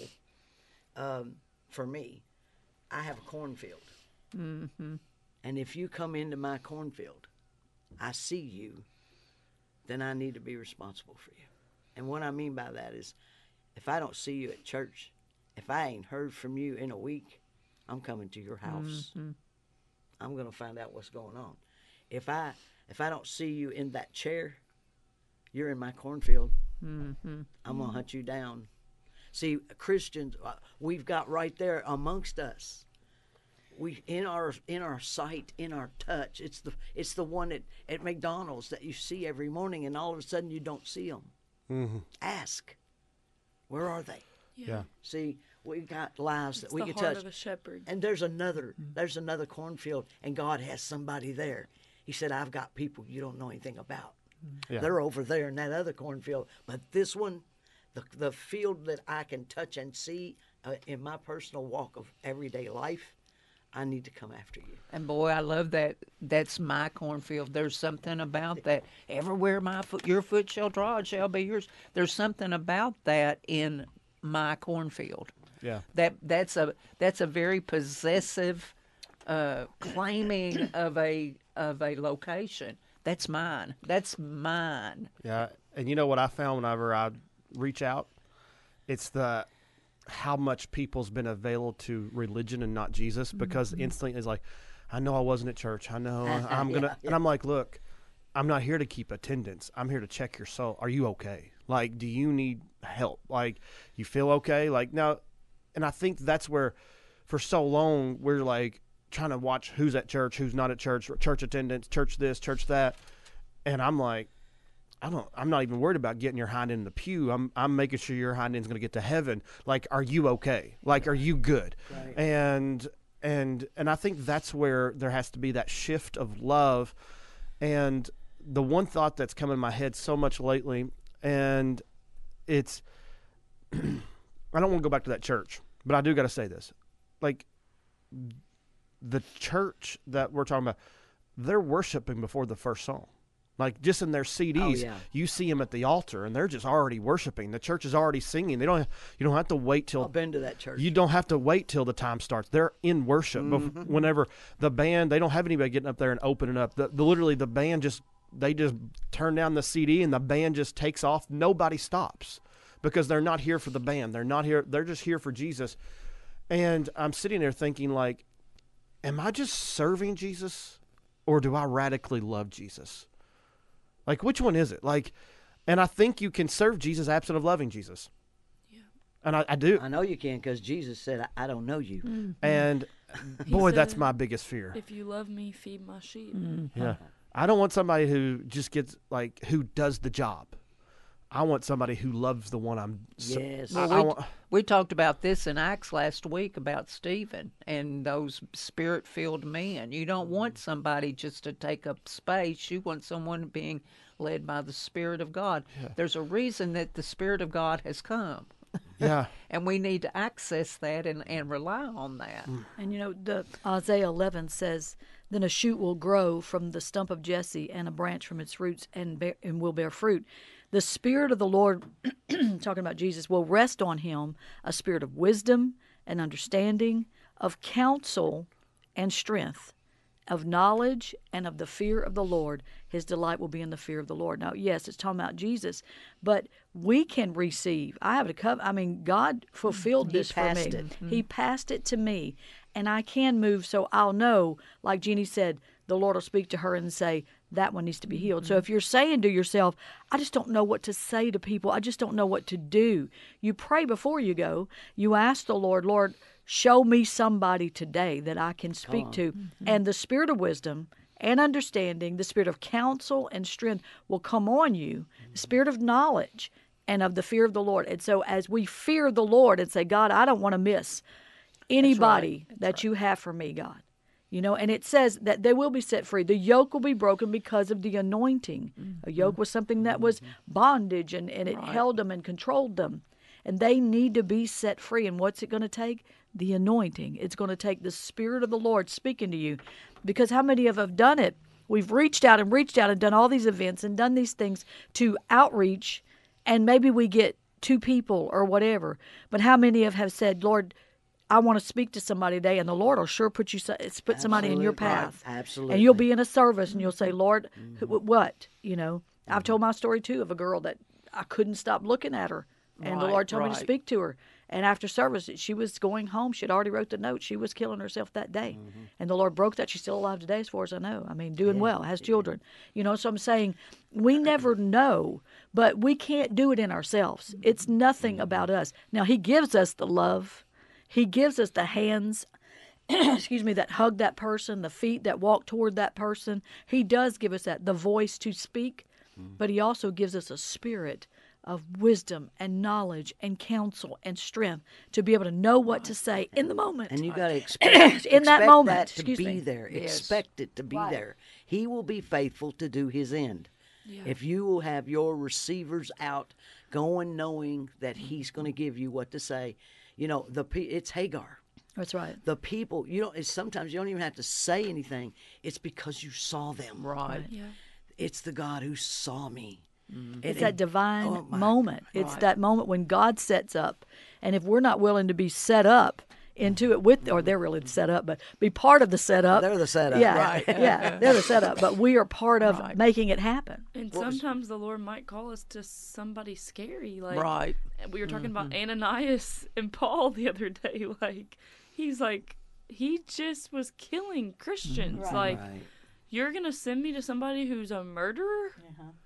Um, for me, I have a cornfield. Mm-hmm. And if you come into my cornfield, I see you, then I need to be responsible for you. And what I mean by that is, if I don't see you at church, if I ain't heard from you in a week, I'm coming to your house. Mm-hmm. I'm going to find out what's going on. If I if I don't see you in that chair, you're in my cornfield. Mm-hmm. I'm going to hunt you down. See, Christians, we've got right there amongst us. We in our in our sight, in our touch. It's the it's the one at, at McDonald's that you see every morning, and all of a sudden you don't see them. Mm-hmm. Ask, where are they? Yeah. yeah. See, we got lives it's that we the can heart touch. Of a shepherd. And there's another there's another cornfield, and God has somebody there. He said, "I've got people you don't know anything about. Yeah. They're over there in that other cornfield, but this one." The, the field that I can touch and see uh, in my personal walk of everyday life, I need to come after you. And boy, I love that. That's my cornfield. There's something about that. Everywhere my foot, your foot shall trod shall be yours. There's something about that in my cornfield. Yeah. That that's a that's a very possessive uh, claiming of a of a location. That's mine. That's mine. Yeah. And you know what I found whenever I reach out, it's the how much people's been available to religion and not Jesus, because mm-hmm. instantly it's like, I know I wasn't at church, I know I'm gonna yeah, yeah. and I'm like, look, I'm not here to keep attendance, I'm here to check your soul. Are you okay? Like, do you need help? Like, you feel okay? Like, now, and I think that's where for so long we're like trying to watch who's at church, who's not at church, church attendance, church this, church that, and I'm like, I don't. I'm not even worried about getting your hind end in the pew. I'm I'm making sure your hind end's going to get to heaven. Like, are you okay? Like, are you good? Right. And and and I think that's where there has to be that shift of love. And the one thought that's come in my head so much lately, and it's I don't want to go back to that church, but I do got to say this. Like, the church that we're talking about, they're worshiping before the first song. Like, just in their C Ds, Oh, yeah. you see them at the altar, and they're just already worshiping. The church is already singing. They don't. You don't have to wait till I've been to that church. you don't have to wait till the time starts. They're in worship. Mm-hmm. Bef- Whenever the band, they don't have anybody getting up there and opening up. The, the literally the band just they just turn down the C D and the band just takes off. Nobody stops because they're not here for the band. They're not here. They're just here for Jesus. And I'm sitting there thinking, like, am I just serving Jesus, or do I radically love Jesus? Like, which one is it? Like, and I think you can serve Jesus absent of loving Jesus. Yeah. And I, I do. I know you can, because Jesus said, I, I don't know you. Mm. And He boy, that's said, my biggest fear. If you love me, feed my sheep. Yeah. I don't want somebody who just gets, like, who does the job. I want somebody who loves the one I'm. so- Yes. I, Well, I we, want, we talked about this in Acts last week about Stephen and those spirit-filled men. You don't want somebody just to take up space. You want someone being led by the Spirit of God. There's a reason that the Spirit of God has come, yeah. and we need to access that and, and rely on that. And you know, the Isaiah eleven says, "Then a shoot will grow from the stump of Jesse, and a branch from its roots, and bear, and will bear fruit. The Spirit of the Lord," talking about Jesus, "will rest on him, a spirit of wisdom and understanding, of counsel and strength, of knowledge and of the fear of the Lord. His delight will be in the fear of the Lord." Now, yes, it's talking about Jesus, but we can receive. I have to come. I mean, God fulfilled He this for passed me. it. He passed it to me, and I can move. So I'll know, like Jeannie said, the Lord will speak to her and say, that one needs to be healed. So if you're saying to yourself, I just don't know what to say to people, I just don't know what to do, you pray before you go. You ask the Lord, Lord, show me somebody today that I can speak to. And the spirit of wisdom and understanding, the spirit of counsel and strength will come on you, the spirit of knowledge and of the fear of the Lord. And so as we fear the Lord and say, God, I don't want to miss anybody that you have for me, God. You know, and it says that they will be set free. The yoke will be broken because of the anointing. A yoke was something that was bondage, and, and it held them and controlled them. And they need to be set free. And what's it going to take? The anointing. It's going to take the Spirit of the Lord speaking to you. Because how many of us have done it? We've reached out and reached out and done all these events and done these things to outreach, and maybe we get two people or whatever. But how many of have said, Lord, I want to speak to somebody today, and the Lord will sure put you put somebody in your Absolutely. Right. path. Absolutely. And you'll be in a service, and you'll say, Lord, wh- what? You know, I've told my story, too, of a girl that I couldn't stop looking at her, and the Right, Lord told me to right. speak to her. And after service, she was going home. She had already wrote the note. She was killing herself that day. And the Lord broke that. She's still alive today, as far as I know. I mean, doing well, has children. You know, so I'm saying we never know, but we can't do it in ourselves. It's nothing about us. Now, He gives us the love. He gives us the hands, excuse me, that hug that person, the feet that walk toward that person. He does give us that, the voice to speak, but He also gives us a spirit of wisdom and knowledge and counsel and strength to be able to know what to say in the moment. And you got to expect, In that expect moment, that to excuse be me. there. Yes. Expect it to be Right. there. He will be faithful to do His end. If you will have your receivers out, going knowing that He's going to give you what to say. You know, the pe- it's Hagar. That's right. The people, you know, it's sometimes you don't even have to say anything. It's because you saw them. Right. Yeah. It's the God who saw me. And- It's that and- divine oh, my- moment. It's Right. that moment when God sets up. And if we're not willing to be set up into it with, or they're really set up, but be part of the setup. They're the setup. Yeah, Right. yeah, they're the setup. But we are part of Right. making it happen. And sometimes the Lord might call us to somebody scary. Like Right. we were talking about Ananias and Paul the other day. Like he's like he just was killing Christians. Like Right. you're gonna send me to somebody who's a murderer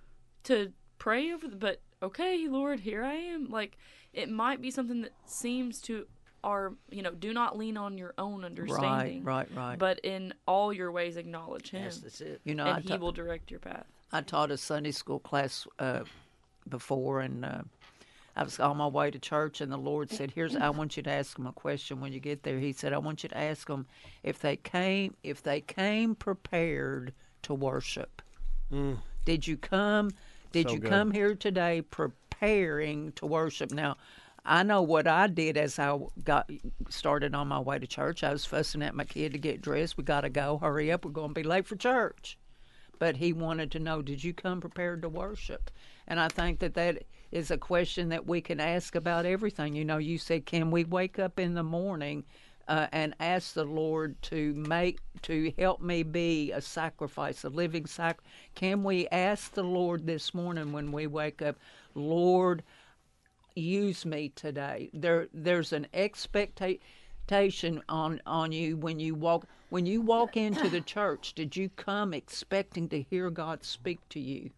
to pray over the but okay, Lord, here I am. Like it might be something that seems to our you know, do not lean on your own understanding. Right, right, right. But in all your ways acknowledge him. Yes, that's it. You know, and I he ta- will direct your path. I taught a Sunday school class uh, before, and uh, I was on my way to church, and the Lord said, "Here's I want you to ask them a question when you get there." He said, "I want you to ask them if they came if they came prepared to worship. Mm. Did you come? Did So you good. come here today preparing to worship?" Now, I know what I did as I got started on my way to church. I was fussing at my kid to get dressed. We got to go. Hurry up. We're going to be late for church. But he wanted to know, did you come prepared to worship? And I think that that is a question that we can ask about everything. You know, you said, can we wake up in the morning uh, and ask the Lord to make, to help me be a sacrifice, a living sacrifice? Can we ask the Lord this morning when we wake up, Lord, use me today? There, there's an expectation on on you when you walk when you walk into the church. Did you come expecting to hear God speak to you?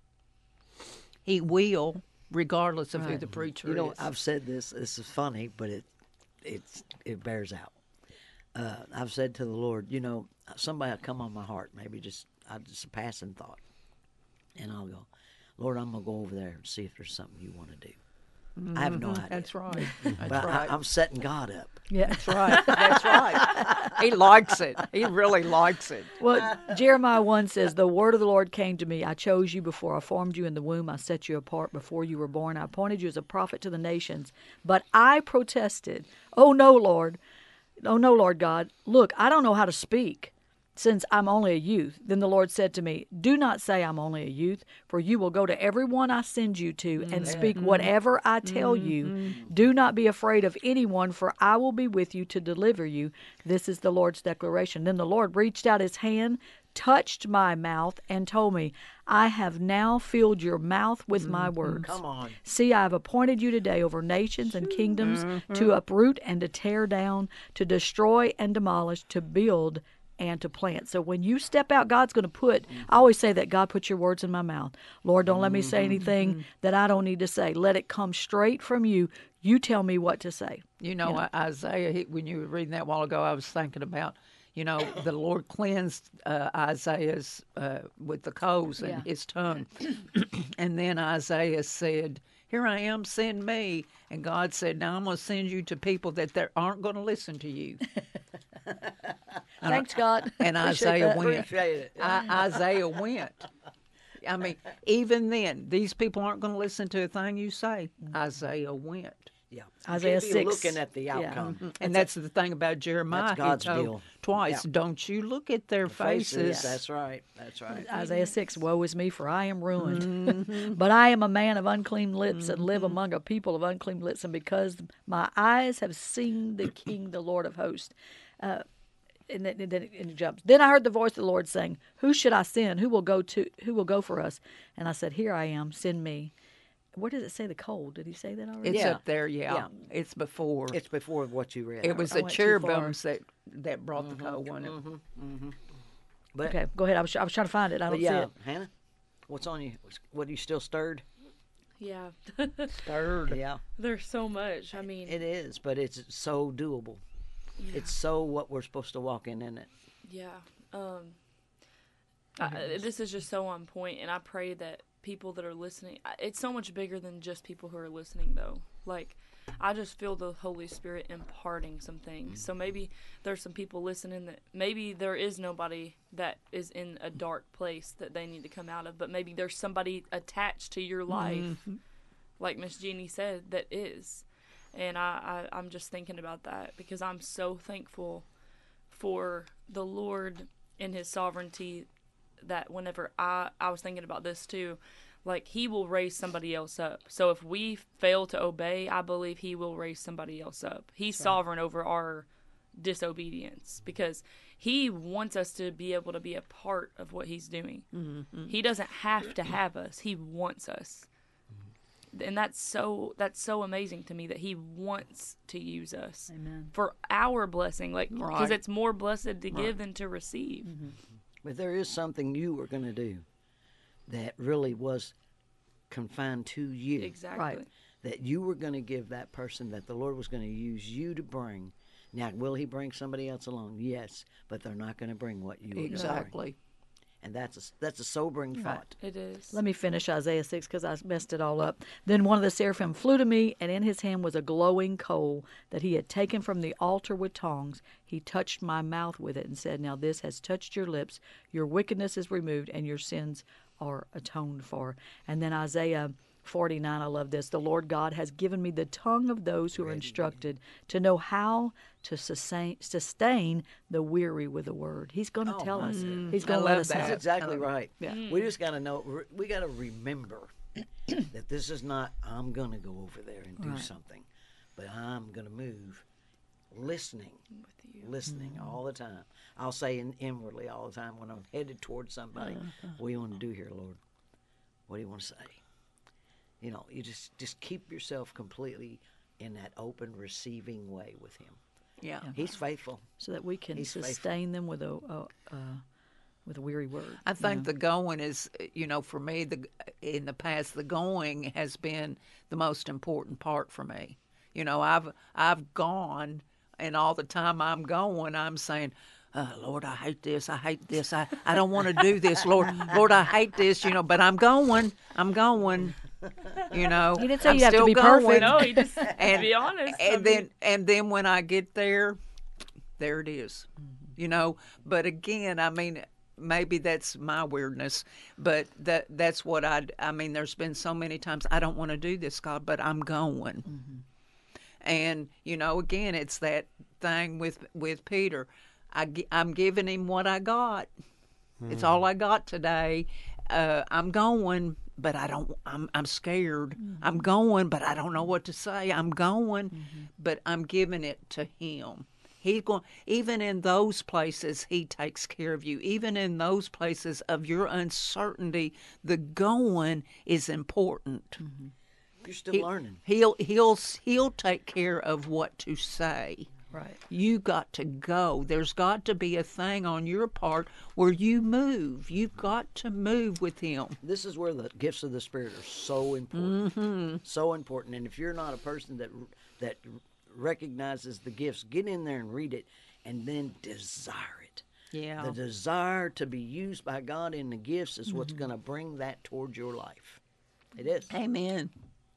He will, regardless of who the preacher You know, is. I've said this. This is funny, but it it's it bears out. Uh, I've said to the Lord, you know, somebody will come on my heart, maybe just I just a passing thought, and I'll go, Lord, I'm gonna go over there and see if there's something you want to do. I have no idea. That's right. That's But right. I, I'm setting God up. Yeah. That's right. That's right. He likes it. He really likes it. Well, Jeremiah one says, "The word of the Lord came to me. I chose you before I formed you in the womb. I set you apart before you were born. I appointed you as a prophet to the nations. But I protested, oh, no, Lord. Oh, no, Lord God. Look, I don't know how to speak, since I'm only a youth." Then the Lord said to me, "Do not say I'm only a youth, for you will go to everyone I send you to and speak whatever I tell you. Do not be afraid of anyone, for I will be with you to deliver you. This is the Lord's declaration." Then the Lord reached out his hand, touched my mouth, and told me, "I have now filled your mouth with my words. Come on. See, I have appointed you today over nations and kingdoms to uproot and to tear down, to destroy and demolish, to build and to plant." So when you step out, God's going to put, I always say that, God, put your words in my mouth. Lord, don't let me say anything that I don't need to say. Let it come straight from you. You tell me what to say. You know, You know. Isaiah, he, when you were reading that a while ago, I was thinking about, you know, the Lord cleansed uh, Isaiah's uh, with the coals in Yeah. his tongue. And then Isaiah said, "Here I am, send me." And God said, "Now I'm going to send you to people that there aren't going to listen to you." Thanks, God. And Appreciate Isaiah that. went. Appreciate it. I, Isaiah went. I mean, even then, these people aren't going to listen to a thing you say. Isaiah went. Yeah. Isaiah you can't be six. looking at the Yeah. outcome. And that's the thing about Jeremiah. That's God's he told deal. twice, Yeah. "Don't you look at their faces." That's right. That's right. Isaiah six, "Woe is me, for I am ruined. But I am a man of unclean lips and live among a people of unclean lips. And because my eyes have seen the King, the Lord of hosts." Uh, and then, and then it, and it jumps. "Then I heard the voice of the Lord saying, Who should I send? Who will go to? Who will go for us? And I said, Here I am. Send me." Where does it say the cold? Did he say that already? It's Yeah. up there, yeah. Yeah. It's before. It's before what you read. it was I the went too far. cherubims that, that brought the coal, wasn't it? But, Okay, go ahead. I was, I was trying to find it. I but don't see yeah, it. Hannah, what's on you? What, are you still stirred? Yeah. Third. Yeah, There's so much. I mean, it is, but it's so doable. It's so what we're supposed to walk in, isn't it? yeah. Um, I, this is just so on point, and I pray that people that are listening, I- it's so much bigger than just people who are listening, though. Like, I just feel the Holy Spirit imparting some things. So maybe there's some people listening that maybe there is nobody that is in a dark place that they need to come out of, but maybe there's somebody attached to your life, like Miss Jeannie said, that is. And I, I, I'm just thinking about that because I'm so thankful for the Lord and His sovereignty that whenever I, I was thinking about this too, like He will raise somebody else up. So if we fail to obey, I believe He will raise somebody else up. He's sovereign over our disobedience because He wants us to be able to be a part of what He's doing. Mm-hmm. He doesn't have to have us. He wants us. And that's so that's so amazing to me that He wants to use us Amen. for our blessing, like because Right. it's more blessed to give than to receive. But there is something you were going to do that really was confined to you. Exactly. Right. That you were going to give that person that the Lord was going to use you to bring. Now, will He bring somebody else along? Yes, but they're not going to bring what you were gonna bring. Exactly. And that's a, that's a sobering thought. It is. Let me finish Isaiah six because I messed it all up. Then one of the seraphim flew to me, and in his hand was a glowing coal that he had taken from the altar with tongs. He touched my mouth with it and said, "Now this has touched your lips. Your wickedness is removed, and your sins are atoned for." And then Isaiah forty-nine, I love this. "The Lord God has given me the tongue of those who are instructed to know how to sustain, sustain the weary with the word." He's going to Oh, tell my us. goodness. He's I going to let love us that. know. That's exactly right. Yeah. We just got to know, re- we got to remember that this is not, I'm going to go over there and do Right. something, but I'm going to move listening, listening Mm-hmm. all the time. I'll say in, inwardly all the time when I'm headed towards somebody, Uh-huh. what do you want to do here, Lord? What do you want to say? You know, you just, just keep yourself completely in that open, receiving way with him. Yeah. He's faithful. So that we can He's faithful. sustain them with a, a uh, with a weary word. I think the going is, you know, for me, the in the past, the going has been the most important part for me. You know, I've I've gone, and all the time I'm going, I'm saying, uh, "Lord, I hate this. I hate this. I, I don't want to do this. Lord, Lord, I hate this." You know, but I'm going. I'm going. You know, He didn't say I'm you have to still be going. perfect. No, he just and to be honest. I and mean, then and then when I get there, there it is. You know, but again, I mean, maybe that's my weirdness, but that that's what I I mean, there's been so many times I don't want to do this, God, but I'm going. And you know, again, it's that thing with with Peter. I gi- I'm giving him what I got. It's all I got today. Uh, I'm going, but I don't. I'm I'm scared. I'm going, but I don't know what to say. I'm going, but I'm giving it to him. He's going. Even in those places, he takes care of you. Even in those places of your uncertainty, the going is important. You're still He- learning. He'll he'll he'll take care of what to say. Right. You got to go. There's got to be a thing on your part where you move. You've got to move with him. This is where the gifts of the Spirit are so important, so important. And if you're not a person that that recognizes the gifts, get in there and read it, and then desire it. Yeah. The desire to be used by God in the gifts is what's going to bring that towards your life. It is. Amen.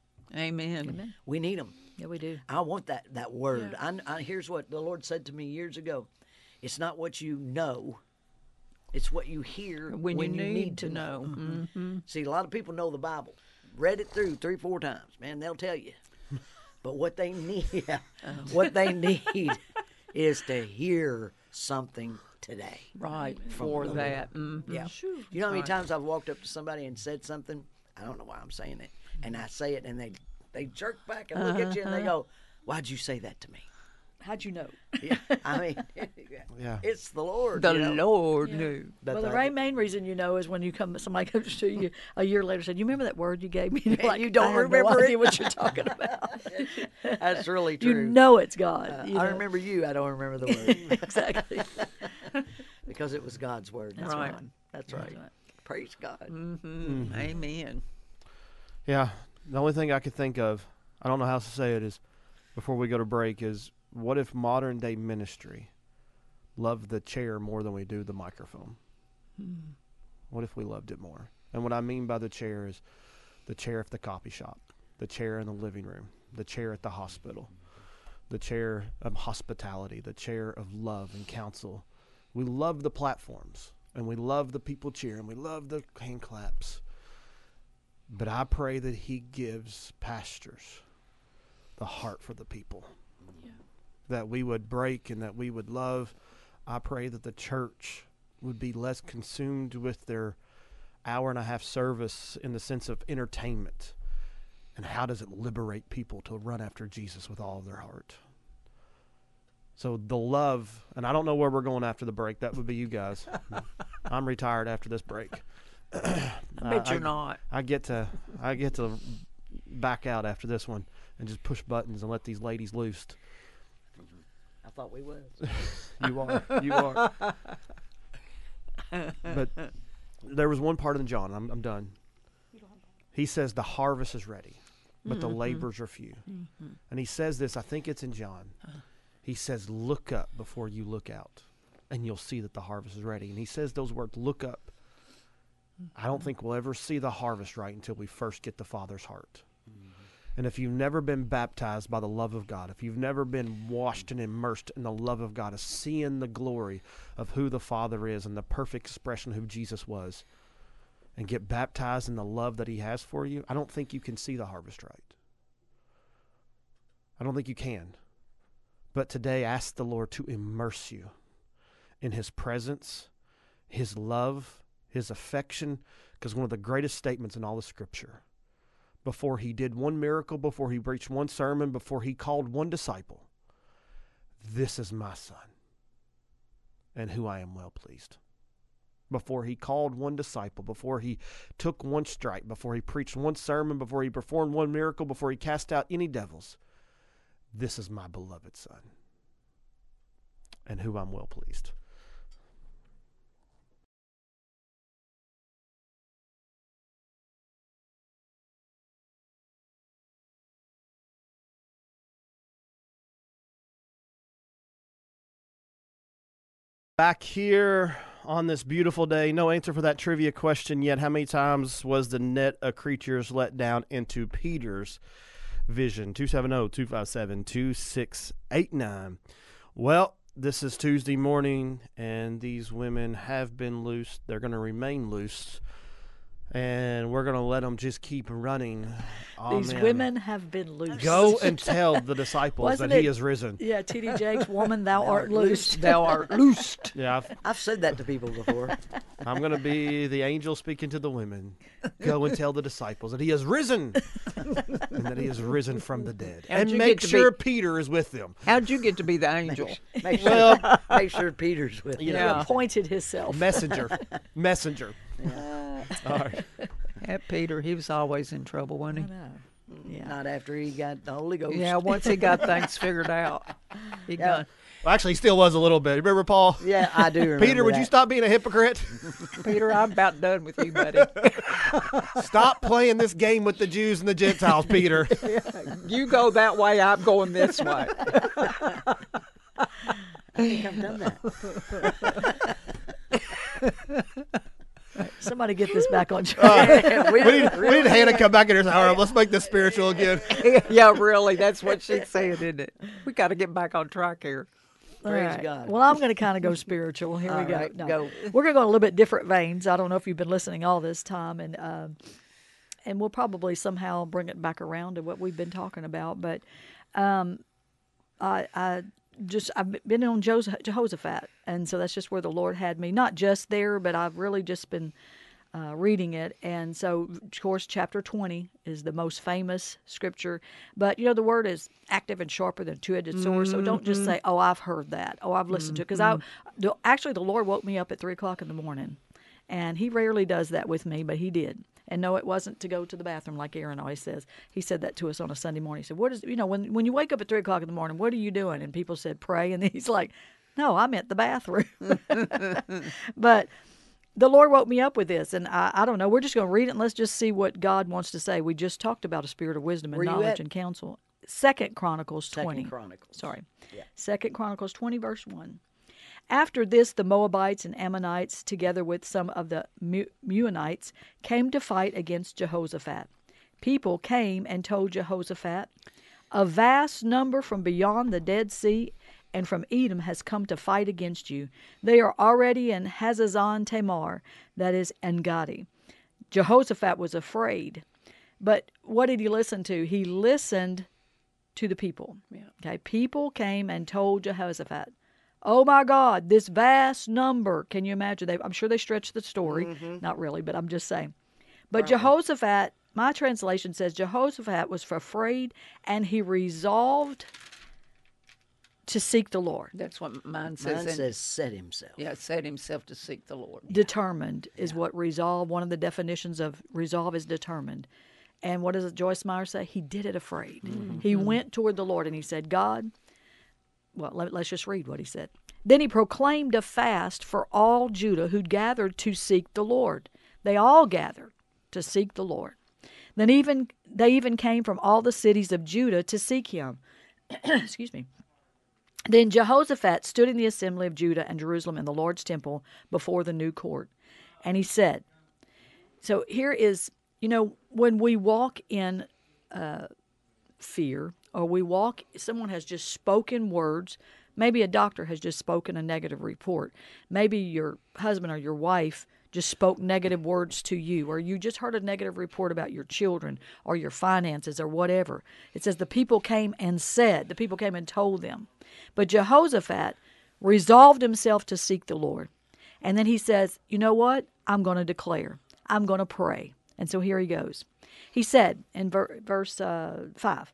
Amen. We need them. Yeah, we do. I want that that word. I, I, here's what the Lord said to me years ago. It's not what you know. It's what you hear When, when, you, need, to know. Mm-hmm. See, a lot of people know the Bible, read it through three, four times. Man, they'll tell you. But what they need, what they need, is to hear something today. Right. From For the that. Mm-hmm. Yeah. You know how many times I've walked up to somebody and said something? I don't know why I'm saying it, and I say it, and they they jerk back and look at you, and they go, "Why'd you say that to me?" How'd you know? Yeah, I mean, Yeah. it's the Lord. The you know? Lord knew. But Well, the the- right main reason you know is when you come, somebody comes to you a year later and said, "You remember that word you gave me?" And you're like, You don't "I have remember no it?" idea what you're talking about. That's really true. You know it's God. Uh, you I know. remember you. I don't remember the word exactly. because it was God's word. That's right. That's right. right. Praise God. Mm-hmm. Amen. Yeah. The only thing I could think of, I don't know how to say it, is before we go to break, is what if modern day ministry loved the chair more than we do the microphone? What if we loved it more? And what I mean by the chair is the chair at the coffee shop, the chair in the living room, the chair at the hospital, the chair of hospitality, the chair of love and counsel. We love the platforms, and we love the people cheering, we love the hand claps. But I pray that he gives pastors the heart for the people. Yeah. That we would break and that we would love. I pray that the church would be less consumed with their hour and a half service in the sense of entertainment. And how does it liberate people to run after Jesus with all of their heart? So the love, and I don't know where we're going after the break. That would be you guys. I'm retired after this break. I bet I- you're not. I get to I get to back out after this one and just push buttons and let these ladies loose. I thought we was. You are. You are. But there was one part in John, I'm, I'm done. He says the harvest is ready, but the labors are few. And he says this, I think it's in John. He says, look up before you look out, and you'll see that the harvest is ready. And he says those words, look up. I don't think we'll ever see the harvest right until we first get the Father's heart. And if you've never been baptized by the love of God, if you've never been washed and immersed in the love of God, of seeing the glory of who the Father is and the perfect expression of who Jesus was, and get baptized in the love that he has for you, I don't think you can see the harvest right. I don't think you can. But today, ask the Lord to immerse you in his presence, his love, his affection, because one of the greatest statements in all of Scripture, before he did one miracle, before he preached one sermon, before he called one disciple, this is my son, and who I am well pleased. Before he called one disciple, before he took one strike, before he preached one sermon, before he performed one miracle, before he cast out any devils, this is my beloved son, and who I'm well pleased. Back here on this beautiful day, no answer for that trivia question yet. How many times was the net of creatures let down into Peter's vision? two seven zero, two five seven, two six eight nine. Well, this is Tuesday morning, and these women have been loosed. They're going to remain loose, and we're going to let them just keep running. These Amen. women have been loosed. Go and tell the disciples Wasn't that he it- is risen. Yeah, T D Jakes, woman, thou, Thou art art loosed. Thou art loosed. Yeah, I've, I've said that to people before. I'm going to be the angel speaking to the women. Go and tell the disciples that he has risen and that he has risen from the dead. How'd And you make get to sure be- Peter is with them. How'd you get to be the angel? Make sure, Well, make sure Peter's with you. Yeah. Appointed himself. messenger. Messenger. All right. That Peter, he was always in trouble, I wasn't he? know. Yeah. Not after he got the Holy Ghost. Yeah, once he got things figured out, he Yeah. got. Well, actually, he still was a little bit. Remember, Paul? Yeah, I do remember Peter, would you that. stop being a hypocrite? Peter, I'm about done with you, buddy. Stop playing this game with the Jews and the Gentiles, Peter. You go that way, I'm going this way. I think I've done that. Somebody get this back on track. we, need, we need Hannah to come back in here and say, all right, let's make this spiritual again. Yeah, really, that's what she's saying, isn't it? We got to get back on track here. All Praise right. God. Well, I'm going to kind of go spiritual. Here All we go. right, No. go. We're going to go in a little bit different veins. I don't know if you've been listening all this time, and um, and we'll probably somehow bring it back around to what we've been talking about. But um, I, I just I've been on Jos- Jehoshaphat, and so that's just where the Lord had me. Not just there, but I've really just been uh, reading it. And so, of course, chapter twenty is the most famous scripture. But, you know, the word is active and sharper than a two-edged sword. So don't just say, oh, I've heard that. Oh, I've listened to it. Because I, the- actually, the Lord woke me up at three o'clock in the morning. And he rarely does that with me, but he did. And no, it wasn't to go to the bathroom like Aaron always says. He said that to us on a Sunday morning. He said, what is, you know, when, when you wake up at three o'clock in the morning, what are you doing? And people said, pray. And he's like, no, I'm at the bathroom. But the Lord woke me up with this, and I, I don't know. We're just going to read it, and let's just see what God wants to say. We just talked about a spirit of wisdom and Where you knowledge at? and counsel. Second Chronicles Second twenty. Chronicles. Sorry. Yeah. Second Chronicles twenty, verse one. After this, the Moabites and Ammonites, together with some of the Mu- Meunites, came to fight against Jehoshaphat. People came and told Jehoshaphat, a vast number from beyond the Dead Sea and from Edom has come to fight against you. They are already in Hazazon Tamar, that is En-Gadi. Jehoshaphat was afraid. But what did he listen to? He listened to the people. Okay, people came and told Jehoshaphat, oh my God, this vast number. Can you imagine? They, I'm sure they stretched the story. Mm-hmm. Not really, but I'm just saying. But Jehoshaphat, my translation says Jehoshaphat was afraid and he resolved to seek the Lord. That's what mine says. Mine in- says set himself. yeah, set himself to seek the Lord. Determined is what resolve, one of the definitions of resolve is determined. And what does Joyce Meyer say? He did it afraid. He went toward the Lord and he said, God, well, let, let's just read what he said. Then he proclaimed a fast for all Judah who'd gathered to seek the Lord. They all gathered to seek the Lord. Then even they even came from all the cities of Judah to seek him. Excuse me. Then Jehoshaphat stood in the assembly of Judah and Jerusalem in the Lord's temple before the new court. And he said, So here is, you know, when we walk in uh, fear, or we walk, someone has just spoken words. Maybe a doctor has just spoken a negative report. Maybe your husband or your wife just spoke negative words to you, or you just heard a negative report about your children or your finances or whatever. It says the people came and said, the people came and told them. But Jehoshaphat resolved himself to seek the Lord. And then he says, you know what? I'm going to declare. I'm going to pray. And so here he goes. He said in ver- verse uh, five,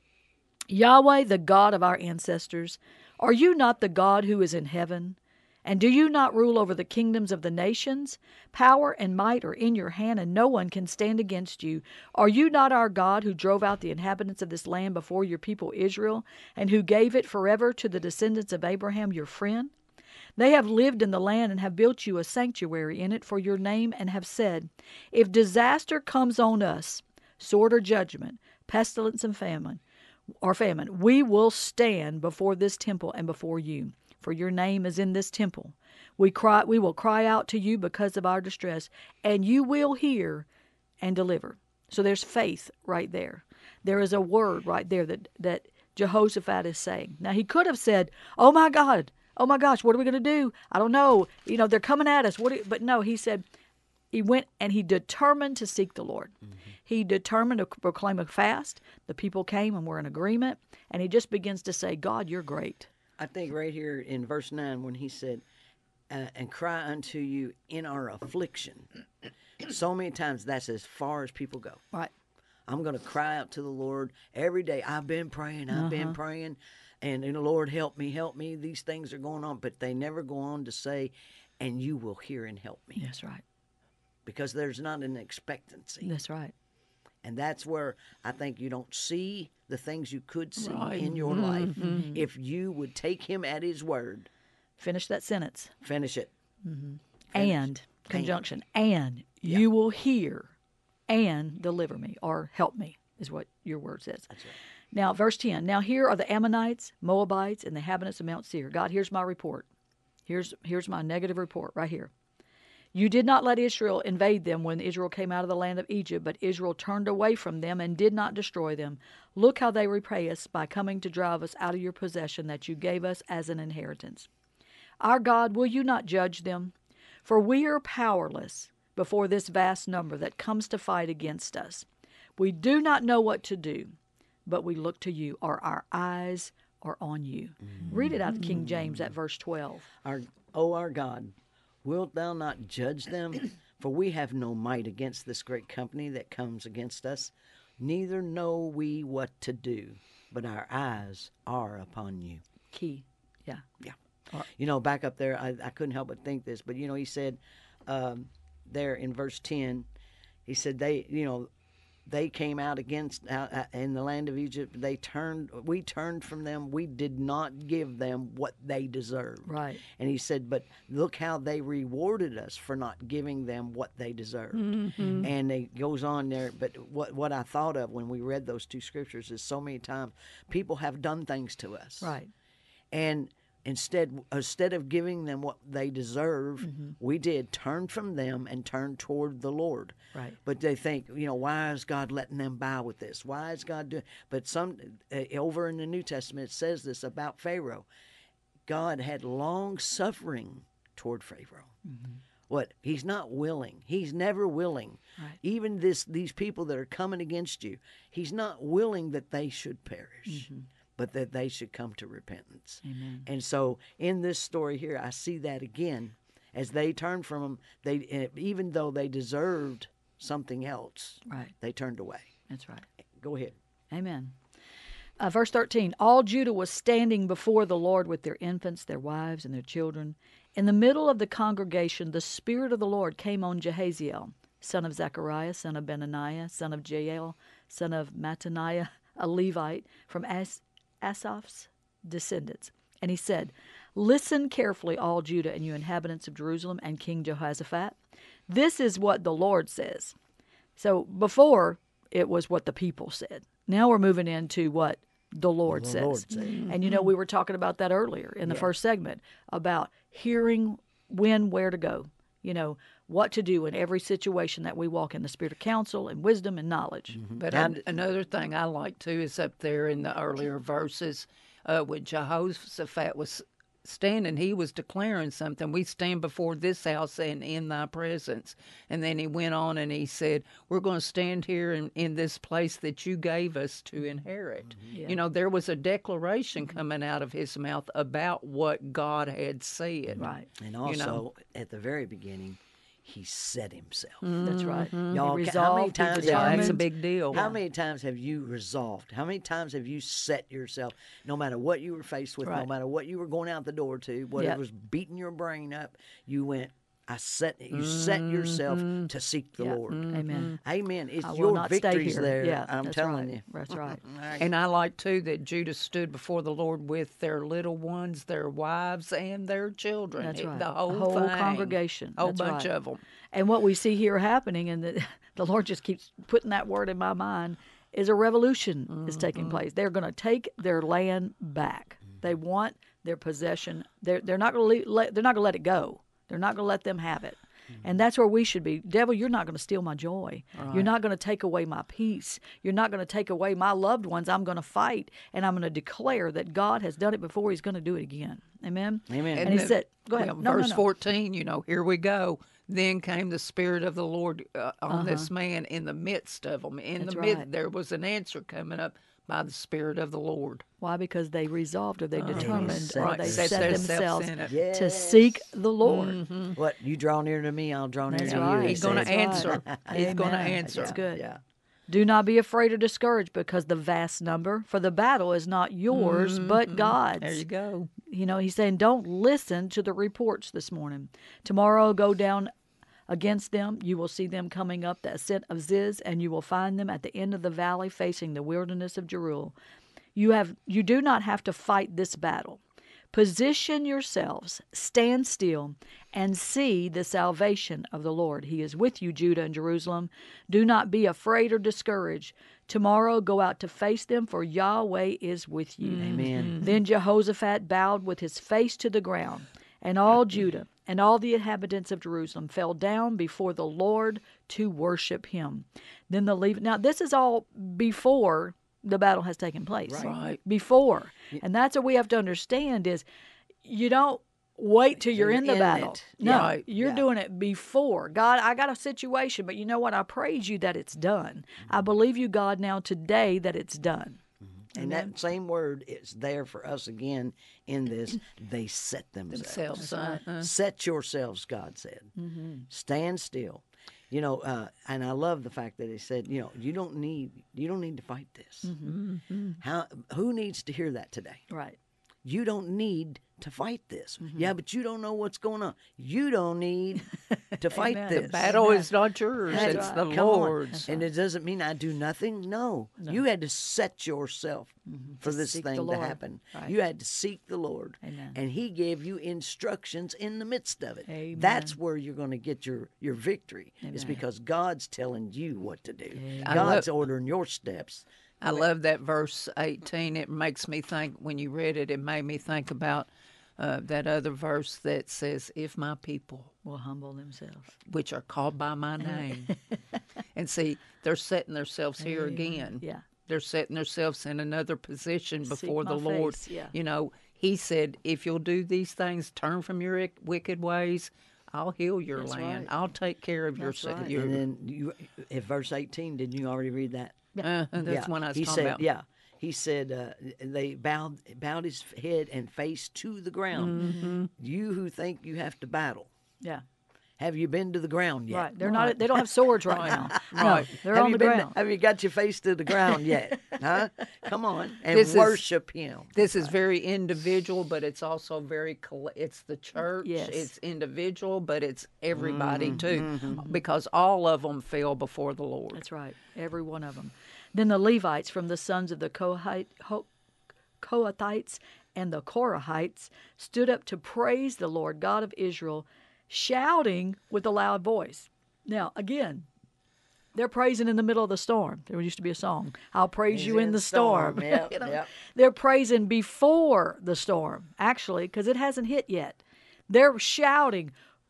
Yahweh, the God of our ancestors, are you not the God who is in heaven? And do you not rule over the kingdoms of the nations? Power and might are in your hand, and no one can stand against you. Are you not our God who drove out the inhabitants of this land before your people Israel, and who gave it forever to the descendants of Abraham your friend? They have lived in the land and have built you a sanctuary in it for your name, and have said, if disaster comes on us, sword or judgment, pestilence and famine, or famine, we will stand before this temple and before you. For your name is in this temple. We cry, we will cry out to you because of our distress, and you will hear and deliver. So there's faith right there. There is a word right there that, that Jehoshaphat is saying. Now, he could have said, oh my God, oh my gosh, what are we going to do? I don't know. You know, they're coming at us. What? Do, but no, he said, he went and he determined to seek the Lord. Mm-hmm. He determined to proclaim a fast. The people came and were in agreement. And he just begins to say, God, you're great. I think right here in verse nine when he said, uh, and cry unto you in our affliction. So many times that's as far as people go. Right. I'm going to cry out to the Lord every day. I've been praying, I've uh-huh. been praying, and, and the Lord help me, help me. These things are going on, but they never go on to say, and you will hear and help me. That's right. Because there's not an expectancy. That's right. And that's where I think you don't see the things you could see right. in your mm-hmm. life if you would take him at his word. Finish that sentence. Finish it. Mm-hmm. Finish. And, conjunction, and, and yeah. you will hear and deliver me, or help me, is what your word says. That's right. Now, verse ten. Now here are the Ammonites, Moabites, and the inhabitants of Mount Seir. God, here's my report. Here's, here's my negative report right here. You did not let Israel invade them when Israel came out of the land of Egypt, but Israel turned away from them and did not destroy them. Look how they repay us by coming to drive us out of your possession that you gave us as an inheritance. Our God, will you not judge them? For we are powerless before this vast number that comes to fight against us. We do not know what to do, but we look to you, or our eyes are on you. Mm-hmm. Read it out of King James at verse twelve. Our, O our God, wilt thou not judge them? For we have no might against this great company that comes against us. Neither know we what to do, but our eyes are upon you. Key. Yeah. Yeah. You know, back up there, I, I couldn't help but think this, but, you know, he said um, there in verse ten, he said they, you know, they came out against, uh, in the land of Egypt, they turned, we turned from them, we did not give them what they deserved. Right. And he said, but look how they rewarded us for not giving them what they deserved. Mm-hmm. And it goes on there, but what, what I thought of when we read those two scriptures is so many times people have done things to us. Right. And Instead, instead of giving them what they deserve, mm-hmm. we did turn from them and turn toward the Lord. Right. But they think, you know, why is God letting them bow with this? Why is God doing? But some uh, over in the New Testament it says this about Pharaoh. God had long suffering toward Pharaoh. Mm-hmm. What? He's not willing. He's never willing. Right. Even this, these people that are coming against you, he's not willing that they should perish. Mm-hmm. But that they should come to repentance. Amen. And so in this story here, I see that again. As they turned from him, they, even though they deserved something else, right. they turned away. That's right. Go ahead. Amen. Uh, verse thirteen, all Judah was standing before the Lord with their infants, their wives, and their children. In the middle of the congregation, the Spirit of the Lord came on Jehaziel, son of Zechariah, son of Benaniah, son of Jael, son of Mattaniah, a Levite, from As- Asaph's descendants. And he said, listen carefully, all Judah and you inhabitants of Jerusalem and King Jehoshaphat. This is what the Lord says. So before it was what the people said. Now we're moving into what the Lord the says. Lord said. And you know, we were talking about that earlier in the yeah. first segment about hearing when, where to go. you know, what to do in every situation that we walk in the spirit of counsel and wisdom and knowledge. But an- another thing I like too is up there in the earlier verses, uh, when Jehoshaphat was standing, he was declaring something. We stand before this house and in thy presence. And then he went on and he said, we're going to stand here in, in this place that you gave us to inherit. Yeah. You know, there was a declaration coming out of his mouth about what God had said. Right. And also, You know. at the very beginning, he set himself. That's right. Y'all, He ca- how many resolved, he times Yeah, have that's you- a big deal. How many times have you resolved? How many times have you set yourself, no matter what you were faced with, no Right. matter what you were going out the door to, whatever Yep. was beating your brain up, you went, I set, you set yourself to seek the Yeah. Lord. Amen. Amen. It's I will your not stay victories here. there. Yeah, I'm that's telling right. you. That's right. And I like too that Judah stood before the Lord with their little ones, their wives, and their children. That's It- right. The whole, The whole thing. congregation. A whole That's bunch right. of them. And what we see here happening, and the, the Lord just keeps putting that word in my mind, is a revolution is taking place. They're going to take their land back. They want their possession. They're they're not going to let they're not going to let it go. They're not going to let them have it. And that's where we should be. Devil, you're not going to steal my joy. You're not going to take away my peace. You're not going to take away my loved ones. I'm going to fight, and I'm going to declare that God has done it before. He's going to do it again. Amen. Amen. And, he then- said, "Go ahead." yeah, no, verse no, no. fourteen, you know, here we go. Then came the Spirit of the Lord uh, on Uh-huh. this man in the midst of them. In That's the mid, right. there was an answer coming up by the Spirit of the Lord. Why? Because they resolved, or they determined, set or Right, they set set themselves themselves in it. to Yes. seek the Lord. What, you draw near to me, I'll draw near That's to right. you. it He's going to says. That's right. answer. He's going to Amen. answer. That's good. Yeah. Do not be afraid or discouraged, because the vast number, for the battle is not yours, but God's. There you go. You know, he's saying, don't listen to the reports this morning. Tomorrow, go down against them. You will see them coming up the ascent of Ziz, and you will find them at the end of the valley facing the wilderness of Jeruel. You have, you do not have to fight this battle. Position yourselves, stand still, and see the salvation of the Lord. He is with you, Judah and Jerusalem. Do not be afraid or discouraged. Tomorrow go out to face them, for Yahweh is with you. Amen. Then Jehoshaphat bowed with his face to the ground, and all Judah and all the inhabitants of Jerusalem fell down before the Lord to worship him. Then the Lev- now this is all before the battle has taken place. Right. Before. And that's what we have to understand is you don't wait till you're you're in the in battle. it. No, Right. you're Yeah. doing it before. God, I got a situation, but you know what? I praise you that it's done. I believe you, God, now today that it's done. And that same word is there for us again in this. They set themselves. Themselves. Uh-huh. Set yourselves, God said. Stand still. You know, uh, and I love the fact that he said, you know, you don't need you don't need to fight this. How who needs to hear that today? Right. You don't need to fight this. Mm-hmm. Yeah, but you don't know what's going on. You don't need to fight Amen. this. The Battle Amen. is not yours. Hey, It's the come on. Lord's. And it doesn't mean I do nothing. No. You had to set yourself for this seek the thing to Lord. happen. Right. You had to seek the Lord. Amen. And he gave you instructions in the midst of it. Amen. That's where you're going to get your, your victory. It's Amen. because God's telling you what to do. I God's love- ordering your steps. I love that verse eighteen. It makes me think, when you read it, it made me think about uh, that other verse that says, if my people, Will humble themselves. which are called by my name. And see, they're setting themselves here again. Yeah. They're setting themselves in another position before my the Lord. face, yeah. You know, he said, if you'll do these things, turn from your ic- wicked ways, I'll heal your That's land. right. I'll take care of your, That's sa- right. your And then you, at verse eighteen, didn't you already read that? uh, that's yeah. when I was he talking said, about. Yeah. He said uh, they bowed bowed his head and face to the ground. Mm-hmm. You who think you have to battle, Yeah. have you been to the ground yet? Right. They're not. They don't have swords right now. Right. No, they're have on you the been, ground. Have you got your face to the ground yet? Huh? Come on and This is- worship Him. This is very individual, but it's also very, coll- it's the church, Yes. it's individual, but it's everybody Mm-hmm. too, because all of them fell before the Lord. That's right. Every one of them. Then the Levites from the sons of the Kohath- Ho- Kohathites and the Korahites stood up to praise the Lord God of Israel, shouting with a loud voice. Now, again, they're praising in the middle of the storm. There used to be a song, I'll praise you in the storm. Yep, You know, yep. They're praising before the storm, actually, because it hasn't hit yet. They're shouting,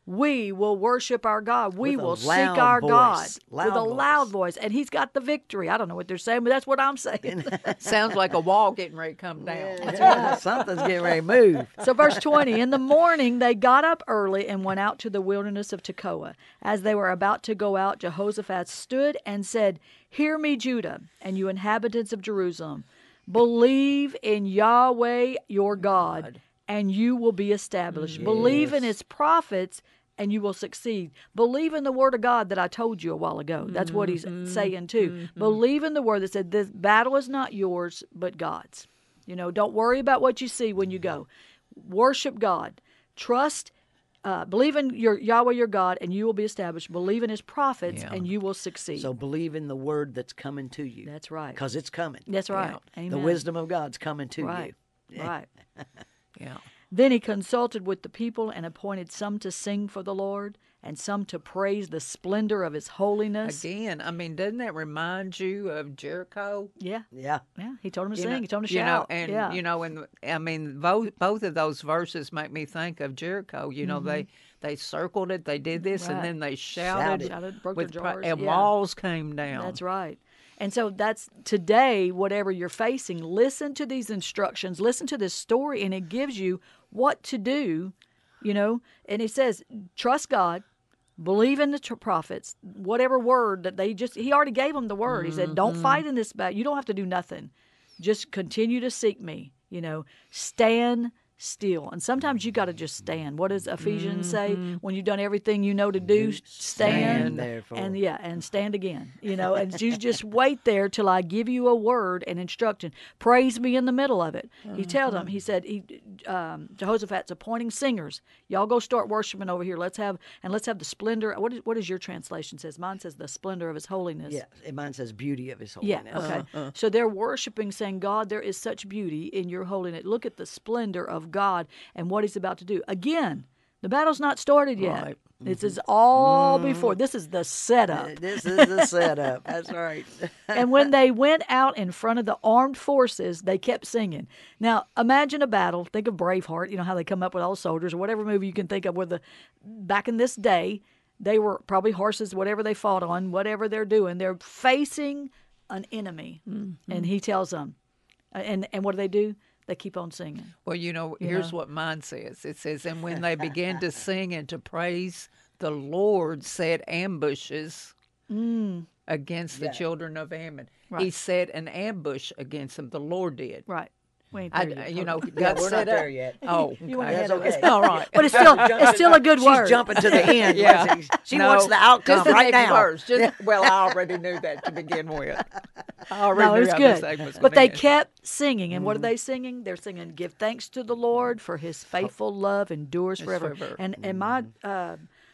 we will worship our God. We With a will seek loud our voice. God Loud with a voice. loud voice. And he's got the victory. I don't know what they're saying, but that's what I'm saying. Sounds like a wall getting ready to come down. Something's getting ready to move. So, verse twenty, in the morning they got up early and went out to the wilderness of Tekoa. As they were about to go out, Jehoshaphat stood and said, Hear me, Judah, and you inhabitants of Jerusalem. Believe in Yahweh your God, and you will be established. Believe in his prophets, and you will succeed. Believe in the word of God that I told you a while ago. That's what he's saying, too. Believe in the word that said, this battle is not yours, but God's. You know, don't worry about what you see when you go. Worship God. Trust, uh, believe in your Yahweh your God, and you will be established. Believe in his prophets, Yeah. and you will succeed. So believe in the word that's coming to you. That's right. Because it's coming. That's right. The Amen. wisdom of God's coming to Right. you. Right. Yeah. Then he consulted with the people and appointed some to sing for the Lord and some to praise the splendor of his holiness. Again, I mean, doesn't that remind you of Jericho? Yeah. Yeah. Yeah. He told him to You sing. know- he told him to you know, shout. and yeah. you know, and I mean, both both of those verses make me think of Jericho. You know, they they circled it, they did this, Mm-hmm. Right. and then they shouted, Shouted, broke with their pra- jars, and yeah. walls came down. That's right. And so that's today, whatever you're facing, listen to these instructions, listen to this story, and it gives you what to do, you know. And it says, trust God, believe in the tr- prophets, whatever word that they just, he already gave them the word. He said, don't fight in this battle. You don't have to do nothing. Just continue to seek me, you know, stand still. And sometimes you got to just stand. What does Ephesians say? When you've done everything you know to do, stand. stand therefore. And yeah, and stand again, you know, and you just wait there till I give you a word and instruction. Praise me in the middle of it. He tells them, he said, he, um, Jehoshaphat's appointing singers. Y'all go start worshiping over here. Let's have, and let's have the splendor. What is, what is your translation says? Mine says the splendor of his holiness. Yeah. And mine says beauty of his Yeah, holiness. okay. So they're worshiping, saying, God, there is such beauty in your holiness. Look at the splendor of God and what he's about to do. Again, the battle's not started yet. Right. This is all before. This is the setup. This is the setup. That's right. And when they went out in front of the armed forces, they kept singing. Now, imagine a battle. Think of Braveheart, you know, how they come up with all the soldiers, or whatever movie you can think of where the, back in this day, they were probably horses, whatever they fought on, whatever they're doing. They're facing an enemy. And he tells them, and, and what do they do? They keep on singing. Well, you know, You here's know? what mine says. It says, and when they began to sing and to praise, the Lord set ambushes against the Yeah. children of Ammon. He Right. set an ambush against them. The Lord did. Right. We ain't I, there yet. you know, Okay. God we're not set there up- yet. Oh, You went okay. ahead of That's us. okay. All right. But it's still, it's still a good word. She's jumping to the end. Yeah. wasn't she? She No, wants the outcome just the right next now. verse. Just, well, I already knew that to begin with. I already No, knew it's how good. this thing was But gonna they end. kept singing. And what are they singing? They're singing, give thanks to the Lord for his faithful love endures forever. forever. And and my uh,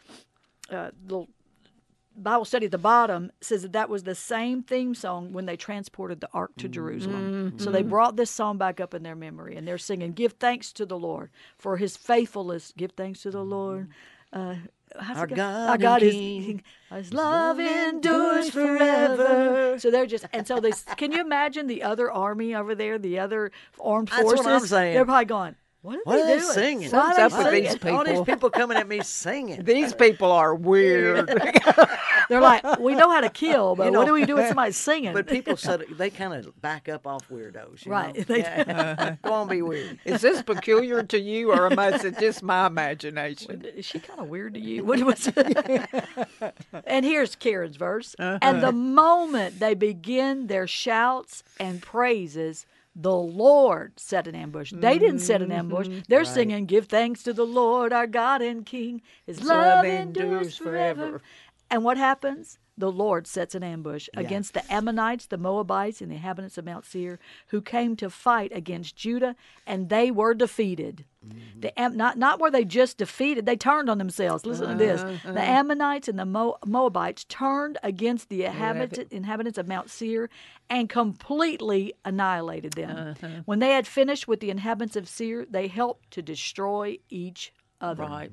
uh, little Bible study at the bottom says that that was the same theme song when they transported the ark to Jerusalem. So they brought this song back up in their memory. And they're singing, give thanks to the Lord for his faithfulness. Give thanks to the Lord. Uh, how's Our it go? God Our and God is King. his love endures forever. So they're just, and so they, can you imagine the other army over there, the other armed That's forces? what I'm saying. They're probably going, what are, What they, are they doing? singing? Why are What's they up with singing? these All these people? people coming at me singing. These people are weird. They're like, we know how to kill, but You know- what do we do when somebody's singing? But people said they kind of back up off weirdos. You Right, Know? they Yeah. Go on, be weird. Is this peculiar to you, or am I, is it just my imagination? Is she kind of weird to you? What was And here's Karen's verse. And the moment they begin their shouts and praises, the Lord set an ambush. They didn't set an ambush. They're singing, give thanks to the Lord, our God and King. His love endures forever. And what happens? The Lord sets an ambush against the Ammonites, the Moabites, and the inhabitants of Mount Seir, who came to fight against Judah, and they were defeated. The Am- not not were they just defeated; they turned on themselves. Listen to this: the Ammonites and the Mo- Moabites turned against the inhabit- inhabitants of Mount Seir and completely annihilated them. When they had finished with the inhabitants of Seir, they helped to destroy each other. Right.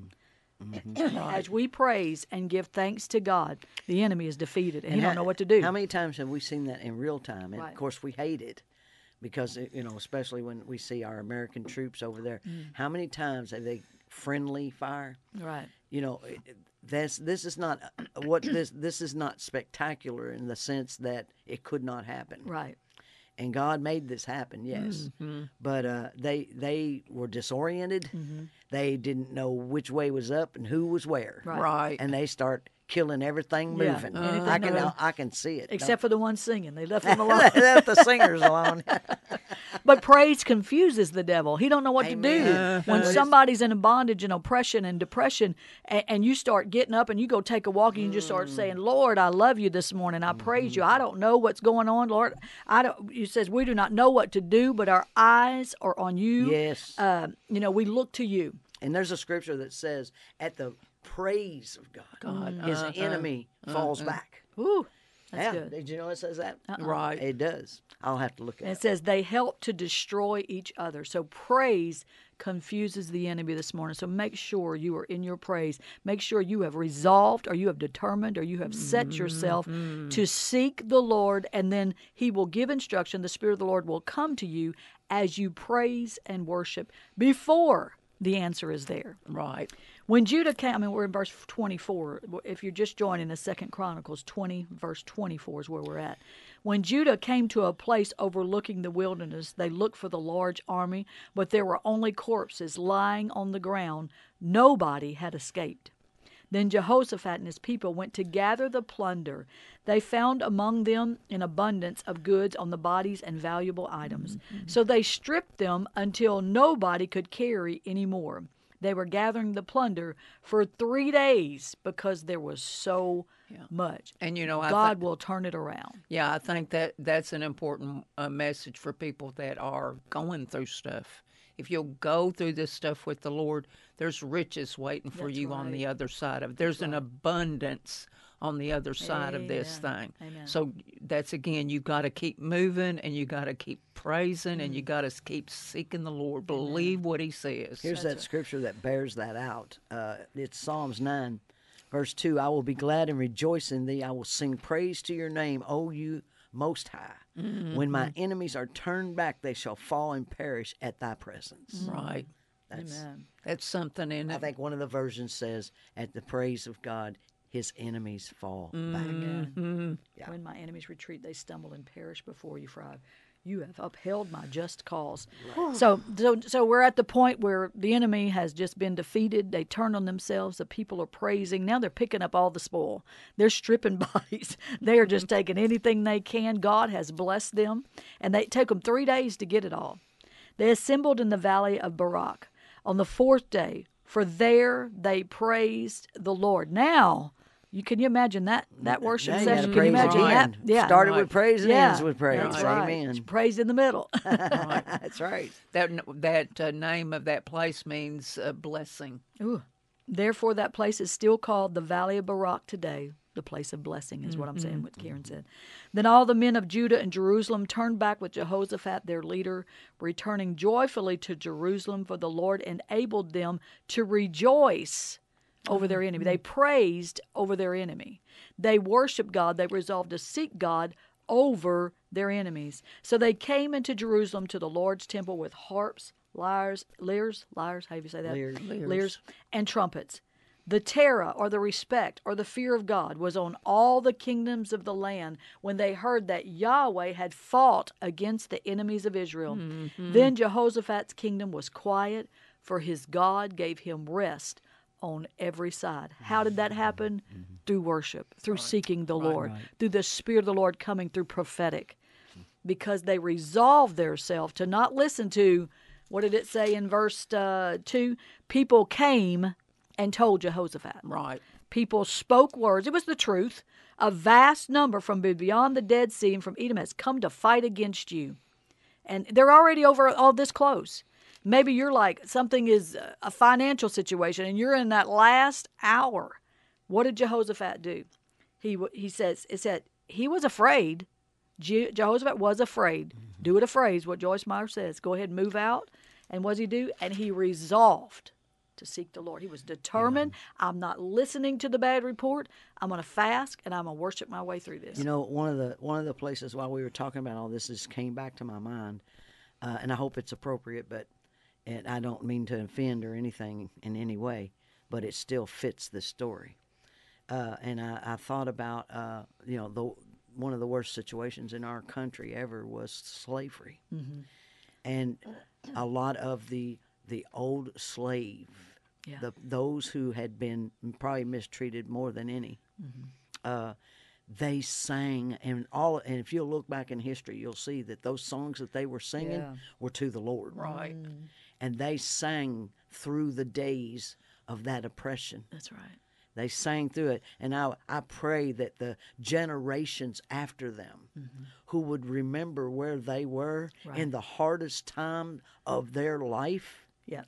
As we praise and give thanks to God, the enemy is defeated, and, he how- don't know what to do. How many times have we seen that in real time? And Right. of course, we hate it because, you know, especially when we see our American troops over there. Mm. How many times have they friendly fire. Right. You know, it- that's this is not what this this is not spectacular in the sense that it could not happen. Right. And God made this happen, yes. But uh, they they were disoriented. They didn't know which way was up and who was where. Right. Right. And they start killing everything Yeah, moving. anything I can moving. I can see it. Except for the one singing. They left them alone. Don't- left the singers alone. But praise confuses the devil. He don't know what to do. Amen. When Uh-huh. somebody's in a bondage and oppression and depression, and, and you start getting up and you go take a walk and you just Mm. start saying, "Lord, I love you this morning. I praise you. I don't know what's going on, Lord. I don't." You says we do not know what to do, but our eyes are on you. Yes. Uh, you know, we look to you. And there's a scripture that says, "At the praise of God, God, his uh-uh, enemy falls back." Ooh, that's yeah, good. did you know it says that? Right. It does. I'll have to look at And it it. says they help to destroy each other. So praise confuses the enemy this morning. So make sure you are in your praise. Make sure you have resolved or you have determined or you have set yourself to seek the Lord, and then he will give instruction. The Spirit of the Lord will come to you as you praise and worship before the answer is there. Right. When Judah came, I mean, we're in verse twenty-four. If you're just joining us, Second Chronicles twenty, verse twenty-four is where we're at. When Judah came to a place overlooking the wilderness, they looked for the large army, but there were only corpses lying on the ground. Nobody had escaped. Then Jehoshaphat and his people went to gather the plunder. They found among them an abundance of goods on the bodies and valuable items. So they stripped them until nobody could carry any more. They were gathering the plunder for three days because there was so much. And you know, I God thi- will turn it around. Yeah, I think that that's an important uh, message for people that are going through stuff. If you'll go through this stuff with the Lord, there's riches waiting for That's you on the right. other side of it. There's an abundance on the other side of this Amen. thing. Amen. So that's again, you got to keep moving and you got to keep praising and Mm. you got to keep seeking the Lord. Believe what He says. Here's that scripture that bears that out. Uh, it's Psalms nine, verse two. "I will be glad and rejoice in thee. I will sing praise to your name, O you Most High. When my enemies are turned back, they shall fall and perish at thy presence." Right. That's, Amen. That's something in it. I think one of the versions says, "At the praise of God, his enemies fall back." Again. Yeah. When my enemies retreat, they stumble and perish before you, for I- you have upheld my just cause. So, so, so we're at the point where the enemy has just been defeated. They turn on themselves. The people are praising. Now they're picking up all the spoil. They're stripping bodies. They are just taking anything they can. God has blessed them, and they took them three days to get it all. They assembled in the valley of Barak on the fourth day, for there they praised the Lord. Now, you can you imagine that that worship Now you gotta session? Can you praise imagine again. that? Yeah, Started Right. with praise and yeah, ends with praise. That's right. Amen. Praise in the middle. That's right. That that uh, name of that place means uh, blessing. Ooh. Therefore, that place is still called the Valley of Barak today. The place of blessing is what I'm saying, what Karen said. Then all the men of Judah and Jerusalem turned back with Jehoshaphat, their leader, returning joyfully to Jerusalem, for the Lord enabled them to rejoice over their enemy. They praised over their enemy. They worshiped God. They resolved to seek God over their enemies. So they came into Jerusalem to the Lord's temple with harps, lyres, lyres, lyres, how do you say that? Lyres. lyres, and trumpets. The terror or the respect or the fear of God was on all the kingdoms of the land when they heard that Yahweh had fought against the enemies of Israel. Then Jehoshaphat's kingdom was quiet, for his God gave him rest on every side. How did that happen? Through worship, through seeking the Lord, through the Spirit of the Lord coming through prophetic. Because they resolved themselves to not listen to, what did it say in verse uh, two? People came and told Jehoshaphat. Right. People spoke words. It was the truth. A vast number from beyond the Dead Sea and from Edom has come to fight against you. And they're already over all this close. Maybe you're like, something is a financial situation and you're in that last hour. What did Jehoshaphat do? He he says, it said, he was afraid. Je- Jehoshaphat was afraid. Do it afraid is what Joyce Meyer says. Go ahead and move out. And what does he do? And he resolved to seek the Lord. He was determined. I'm not listening to the bad report. I'm going to fast and I'm going to worship my way through this. You know, one of the one of the places while we were talking about all this, this came back to my mind, uh, and I hope it's appropriate. But and I don't mean to offend or anything in any way, but it still fits the story. Uh, and I, I thought about, uh, you know, the one of the worst situations in our country ever was slavery. Mm-hmm. And a lot of the the old slave, Yeah. the those who had been probably mistreated more than any, Mm-hmm. uh, they sang, and all. And if you'll look back in history, you'll see that those songs that they were singing Yeah. were to the Lord, Right. and they sang through the days of that oppression. That's right. They sang through it. And I, I pray that the generations after them Mm-hmm. who would remember where they were Right. in the hardest time of their life, Yeah.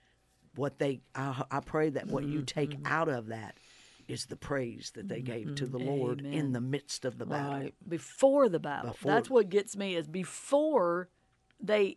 what they, I, I pray that what you take out of that is the praise that they gave to the Lord Amen. in the midst of the battle. Right. Before the battle. Before. That's what gets me is before they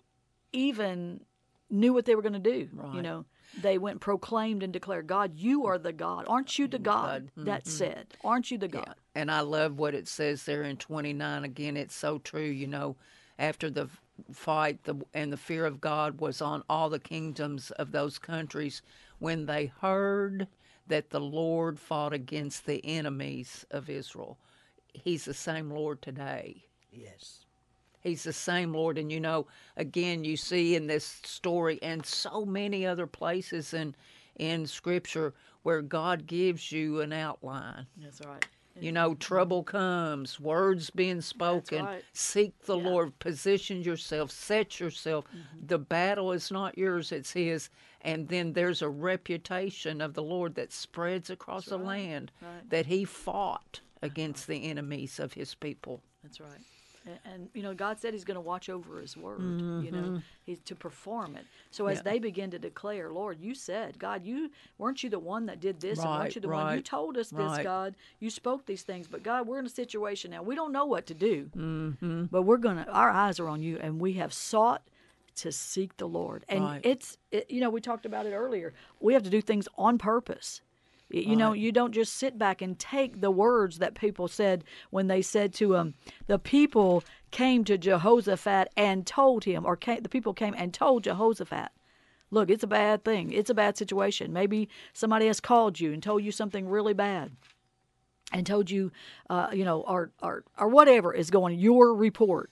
even knew what they were going to do. You Right. know, they went and proclaimed and declared, God, you are the God. Aren't you the God God. that said? Aren't you the God? And I love what it says there in twenty-nine. Again, it's so true. You know, after the f- fight the, and the fear of God was on all the kingdoms of those countries, when they heard that the Lord fought against the enemies of Israel. He's the same Lord today. Yes. He's the same Lord. And, you know, again, you see in this story and so many other places in, in Scripture where God gives you an outline. That's right. You know, trouble comes, words being spoken. right. Seek the Yeah. Lord, position yourself, set yourself. The battle is not yours, it's His. And then there's a reputation of the Lord that spreads across the land Right. that He fought against the enemies of His people. That's right. And, and you know, God said He's going to watch over His word. You know, He's to perform it. So as Yeah. they begin to declare, Lord, you said, God, you weren't you the one that did this, and weren't Right, you the one you right, told us this, right. God? You spoke these things, but God, we're in a situation now. We don't know what to do, mm-hmm. but we're gonna. Our eyes are on you, and we have sought to seek the Lord. And Right. it's, it, you know, we talked about it earlier. We have to do things on purpose. Y- You know, Right. you don't just sit back and take the words that people said when they said to him, the people came to Jehoshaphat and told him, or came, the people came and told Jehoshaphat, look, it's a bad thing. It's a bad situation. Maybe somebody has called you and told you something really bad and told you, uh, you know, or, or, or whatever is going, your report.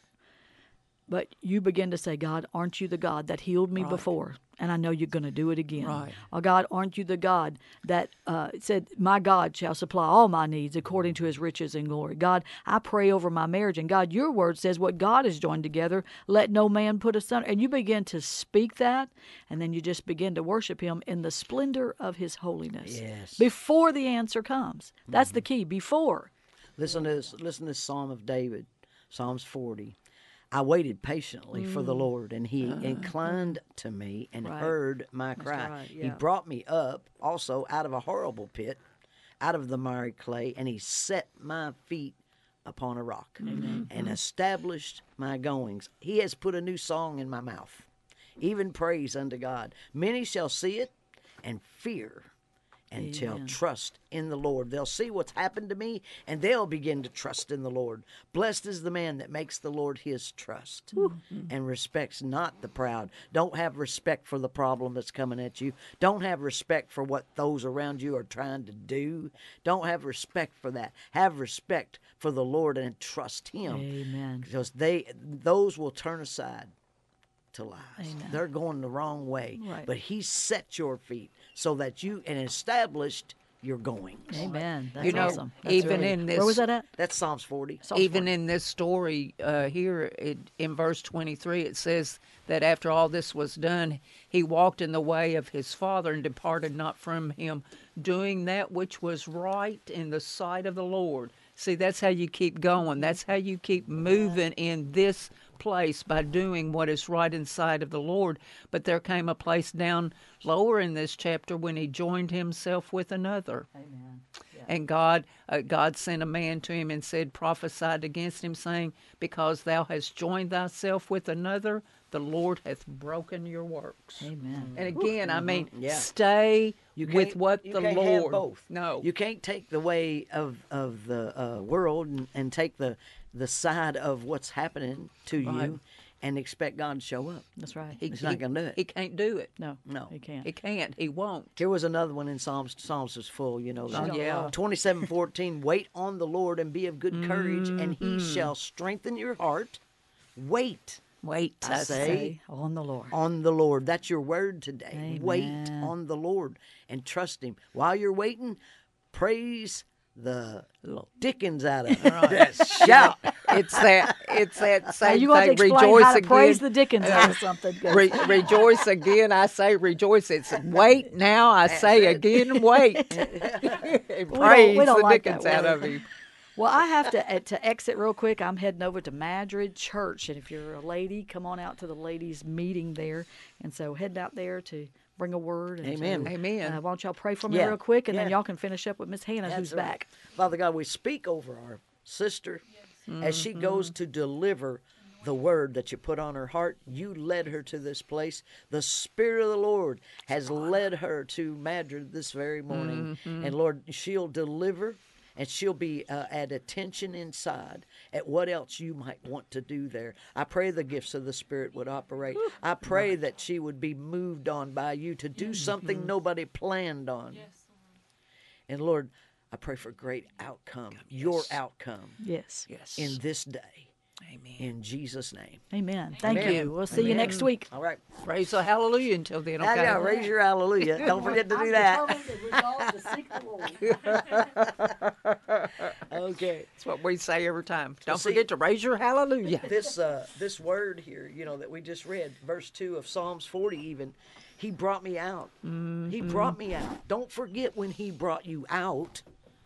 But you begin to say, God, aren't you the God that healed me before? And I know you're going to do it again. Right. Oh, God, aren't you the God that uh, said, my God shall supply all my needs according to his riches and glory? God, I pray over my marriage. And God, your word says what God has joined together, let no man put asunder. And you begin to speak that, and then you just begin to worship him in the splendor of his holiness. Yes. Before the answer comes. That's the key, before. Listen to this. Listen to this Psalm of David, Psalms forty. I waited patiently for the Lord, and He inclined to me and Right. heard my cry. right, He yeah. brought me up also out of a horrible pit, out of the miry clay, and He set my feet upon a rock and established my goings. He has put a new song in my mouth, even praise unto God. Many shall see it and fear and shall Amen. trust in the Lord. They'll see what's happened to me, and they'll begin to trust in the Lord. Blessed is the man that makes the Lord his trust and respects not the proud. Don't have respect for the problem that's coming at you. Don't have respect for what those around you are trying to do. Don't have respect for that. Have respect for the Lord and trust him. Amen. Because they those will turn aside to lies. Amen. They're going the wrong way. Right. But he set your feet so that you and established your goings. Amen. That's You know, awesome. That's even really- in this- Where was that at? That's Psalms forty. Psalms Even forty. in this story uh, here it, in verse twenty-three, it says that after all this was done, he walked in the way of his father and departed not from him, doing that which was right in the sight of the Lord. See, that's how you keep going. That's how you keep moving in this place, by doing what is right inside of the Lord. But there came a place down lower in this chapter when he joined himself with another. Amen. And God, uh, God sent a man to him and said, prophesied against him, saying, because thou hast joined thyself with another, the Lord hath broken your works. Amen. And again, I mean, Yeah. stay You with can't- what you the can't Lord. have both. No. You can't take the way of, of the uh, world and, and take the the side of what's happening to Right. you and expect God to show up. That's right. He, He's not he- gonna do it. He can't do it. No, No. he can't. He can't. He won't. Here was another one in Psalms. Psalms is full, you know. Oh, that. yeah. twenty-seven fourteen, wait on the Lord and be of good courage, and he Mm-hmm. shall strengthen your heart. Wait Wait. I say- Say on the Lord. on the Lord. That's your word today. Wait Amen. on the Lord and trust him. While you're waiting, praise the dickens out of it. Shout. It's that. It's that Are same you going to thing. explain Rejoice how to again. praise the Dickens out of something? 'Cause Re- rejoice again. I say rejoice. It's wait now. I say again wait. And praise we don't the like that dickens out word. of him. Well, I have to uh, to exit real quick. I'm heading over to Madrid Church, and if you're a lady, come on out to the ladies' meeting there. And so heading out there to bring a word. And Amen. so, Amen. Uh, why don't y'all pray for me Yeah, real quick, and then yeah. y'all can finish up with Miss Hannah, That's who's right. back. Father God, we speak over our sister as she goes to deliver the word that you put on her heart. You led her to this place. The Spirit of the Lord has led her to Madrid this very morning. And Lord, she'll deliver and she'll be uh, at attention inside at what else you might want to do there. I pray the gifts of the Spirit would operate. I pray that she would be moved on by you to do something nobody planned on. And Lord, I pray for great outcome, your outcome Yes. Yes. in this day. Amen. In Jesus' name. Amen. Thank Amen. you. We'll see you Amen. next week. All right. Praise the hallelujah until then. Now, Okay. yeah, raise your hallelujah. Don't forget to do that. Okay. That's what we say every time. Don't see- forget to raise your hallelujah. This uh this word here, you know, that we just read, verse two of Psalms forty even, he brought me out. He brought me out. Don't forget when he brought you out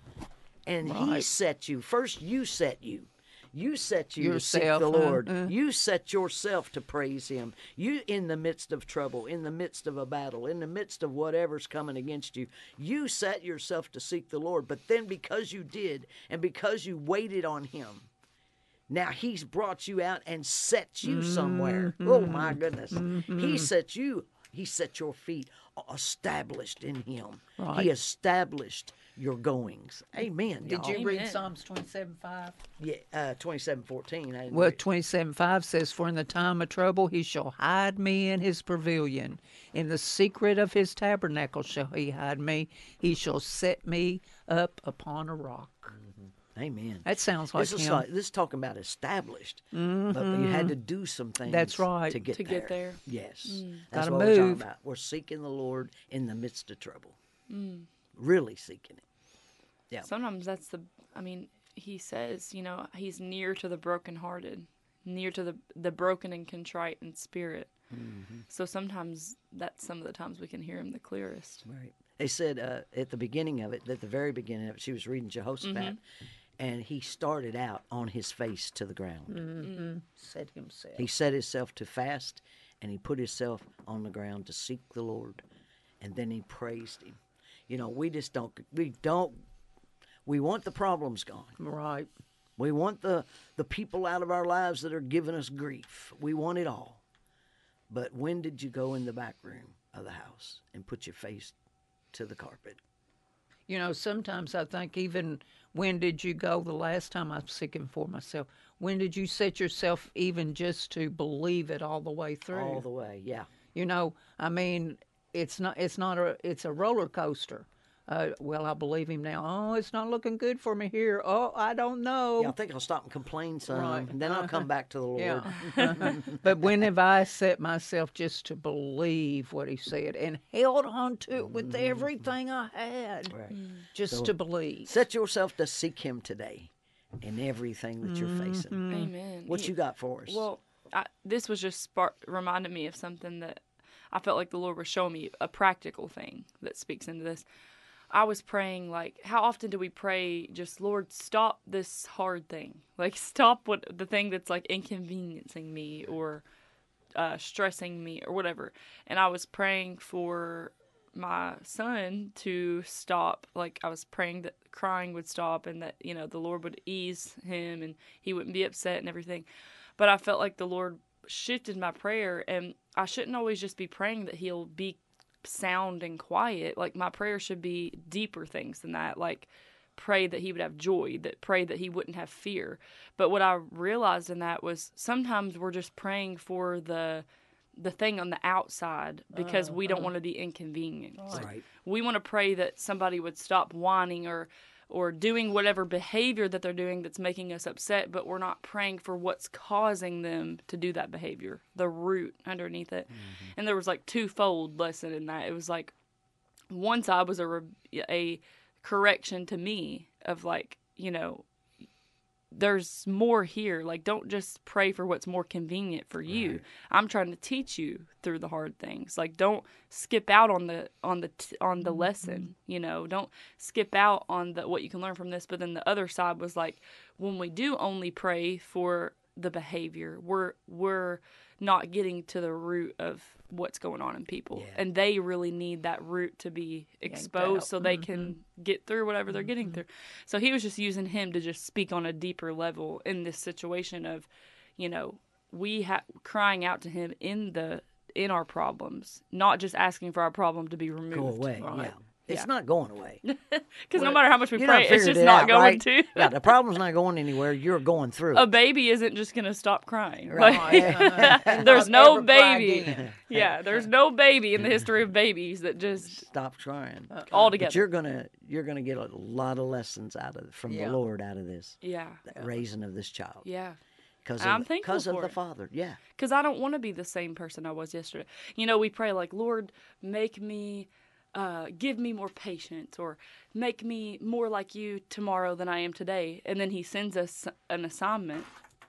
and he Right. set you. First you set you. You set you Yourself, to seek the huh? Lord. Uh. You set yourself to praise him. You in the midst of trouble, in the midst of a battle, in the midst of whatever's coming against you. You set yourself to seek the Lord. But then because you did and because you waited on him, now he's brought you out and set you somewhere. Oh my goodness. He set you, he set your feet established in him. Right. He established your goings. Amen. Did y'all. you read Amen. Psalms twenty-seven five? Yeah, uh, twenty-seven fourteen. I didn't Well, read- twenty-seven five says, For in the time of trouble he shall hide me in his pavilion. In the secret of his tabernacle shall he hide me. He shall set me up upon a rock. Amen. That sounds like This is him. like this is talking about established, but you had to do some things. That's right. to get To there. get there. Yes, that's Gotta what we're talking move. about. We're seeking the Lord in the midst of trouble. Really seeking it. Yeah. Sometimes that's the, I mean, he says, you know, he's near to the brokenhearted, near to the, the broken and contrite in spirit. So sometimes that's some of the times we can hear him the clearest. Right. They said uh, at the beginning of it, at the very beginning of it, she was reading Jehoshaphat, and he started out on his face to the ground. Set himself. He set himself to fast, and he put himself on the ground to seek the Lord, and then he praised him. You know, we just don't, we don't, we want the problems gone. Right. We want the, the people out of our lives that are giving us grief. We want it all. But when did you go in the back room of the house and put your face to the carpet? You know, sometimes I think even when did you go the last time I was seeking for myself? When did you set yourself even just to believe it all the way through? All the way, yeah. You know, I mean, it's not it's not a it's a roller coaster. Uh, well, I believe him now. Oh, it's not looking good for me here. Oh, I don't know. Yeah, I think I'll stop and complain some, Right. and then I'll come back to the Lord. Yeah. But when have I set myself just to believe what he said and held on to it with everything I had, Right. just So- to believe? Set yourself to seek him today in everything that you're facing. Amen. What He- you got for us? Well, I, this was just spark reminded me of something that I felt like the Lord was showing me, a practical thing that speaks into this. I was praying, like, how often do we pray, just, Lord, stop this hard thing? Like, stop what the thing that's, like, inconveniencing me or uh, stressing me or whatever. And I was praying for my son to stop. Like, I was praying that crying would stop and that, you know, the Lord would ease him and he wouldn't be upset and everything. But I felt like the Lord shifted my prayer, and I shouldn't always just be praying that he'll be sound and quiet. Like, my prayer should be deeper things than that. Like, prayed that he would have joy, that prayed that he wouldn't have fear. But what I realized in that was sometimes we're just praying for the the thing on the outside because we don't want to be inconvenienced. Right. We want to pray that somebody would stop whining or or doing whatever behavior that they're doing that's making us upset, but we're not praying for what's causing them to do that behavior, the root underneath it. Mm-hmm. And there was like twofold lesson in that. It was like one side was a, re- a correction to me of like, you know, there's more here. Like, don't just pray for what's more convenient for you. Right. I'm trying to teach you through the hard things. Like, don't skip out on the on the t- on the mm-hmm. lesson. You know, don't skip out on the what you can learn from this. But then the other side was like, when we do only pray for the behavior, we're we're not getting to the root of what's going on in people. Yeah. And they really need that root to be exposed so they mm-hmm. can get through whatever they're mm-hmm. getting through. So he was just using him to just speak on a deeper level in this situation of, you know, we ha- crying out to him in the in our problems, not just asking for our problem to be removed. Go away, right? yeah. It's yeah. not going away. Because no matter how much we pray, it's just it not out, going right? to. Yeah, the problem's not going anywhere. You're going through. A baby isn't just going to stop crying. Right. Like, there's no baby. Yeah, there's no baby in the history of babies that just stop trying uh, altogether. But you're gonna you're gonna get a lot of lessons out of from yeah. the Lord out of this. Yeah. The raising of this child. Yeah. Because I'm of, thankful because of for the it. Father, yeah. Because I don't want to be the same person I was yesterday. You know, we pray like, Lord, make me, uh, give me more patience, or make me more like you tomorrow than I am today. And then he sends us an assignment.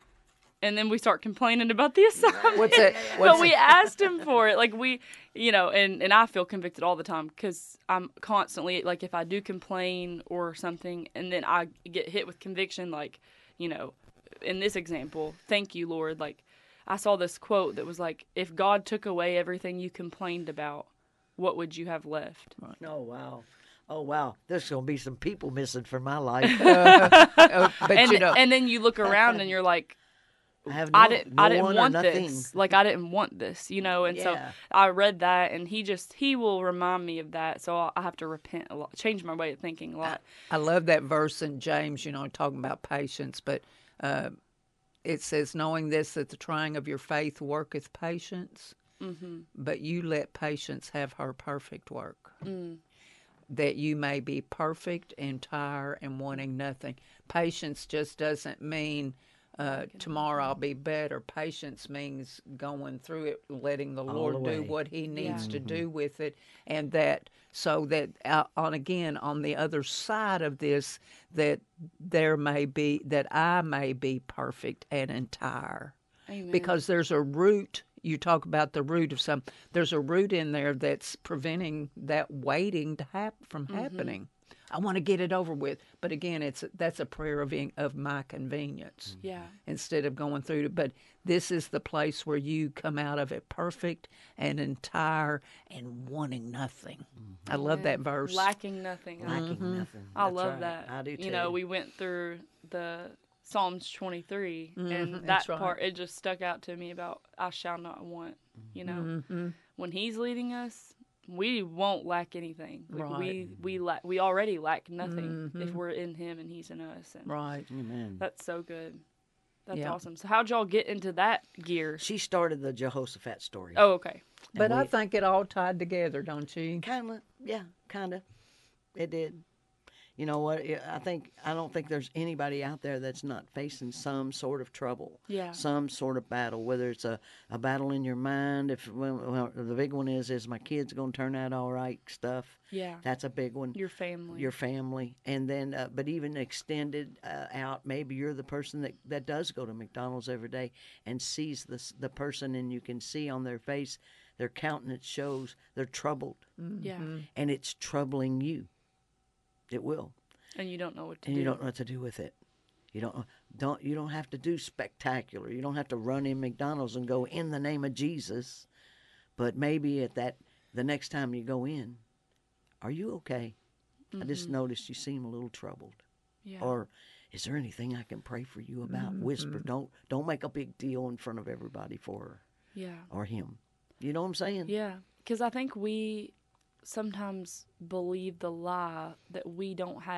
And then we start complaining about the assignment. What's it? What's but we asked him for it. Like we, you know, and, and I feel convicted all the time because I'm constantly, like if I do complain or something and then I get hit with conviction, like, you know, in this example, thank you, Lord. Like, I saw this quote that was like, if God took away everything you complained about, what would you have left? Oh, wow. Oh, wow. There's going to be some people missing from my life. uh, but and, you know. and then you look around and you're like, I, have no, I didn't, no I didn't one want or nothing. this. Like, I didn't want this, you know? And Yeah. so I read that, and he just, he will remind me of that. So I'll, I have to repent a lot, change my way of thinking a lot. I, I love that verse in James, you know, talking about patience, but uh, it says, knowing this, that the trying of your faith worketh patience, mm-hmm. but you let patience have her perfect work, mm. that you may be perfect, entire, and wanting nothing. Patience just doesn't mean uh, tomorrow I'll be better. Patience means going through it, letting the All Lord the do way. what he needs Yeah. to Mm-hmm. do with it, and that so that uh, on again on the other side of this, that there may be that I may be perfect and entire. Amen. Because there's a root. You talk about the root of some. There's a root in there that's preventing that waiting to hap- from Mm-hmm. happening. I want to get it over with, but again, it's that's a prayer of in, of my convenience. Yeah. Instead of going through it, but this is the place where you come out of it perfect and entire and wanting nothing. Mm-hmm. I love that verse. Lacking nothing. Lacking Mm-hmm. nothing. I That's love right. that. I do too. You know, we went through the Psalms twenty-three, and that that's right. part, it just stuck out to me about I shall not want, you know. Mm-hmm. When he's leading us, we won't lack anything. Like Right. We we lack, we already lack nothing Mhm. if we're in him and he's in us. And Right. Amen. that's so good. That's Yeah. awesome. So how'd y'all get into that gear? She started the Jehoshaphat story. Oh, okay. But I we- think it all tied together, don't you? Kind of, yeah, kind of. It did. You know what? I think I don't think there's anybody out there that's not facing some sort of trouble, Yeah. some sort of battle. Whether it's a, a battle in your mind, if well, well, the big one is is my kids going to turn out all right? Stuff. Yeah. That's a big one. Your family. Your family, and then uh, but even extended uh, out, maybe you're the person that, that does go to McDonald's every day and sees the the person, and you can see on their face, their countenance shows they're troubled, Yeah. and it's troubling you. It will, And you don't know what to and do. you don't know what to do with it. You don't don't you don't have to do spectacular. You don't have to run in McDonald's and go in the name of Jesus, but maybe at that the next time you go in, are you okay? I just noticed you seem a little troubled. Yeah. Or is there anything I can pray for you about? Mm-hmm. Whisper. Don't don't make a big deal in front of everybody for her Yeah. or him. You know what I'm saying? Yeah, because I think we sometimes believe the lie that we don't have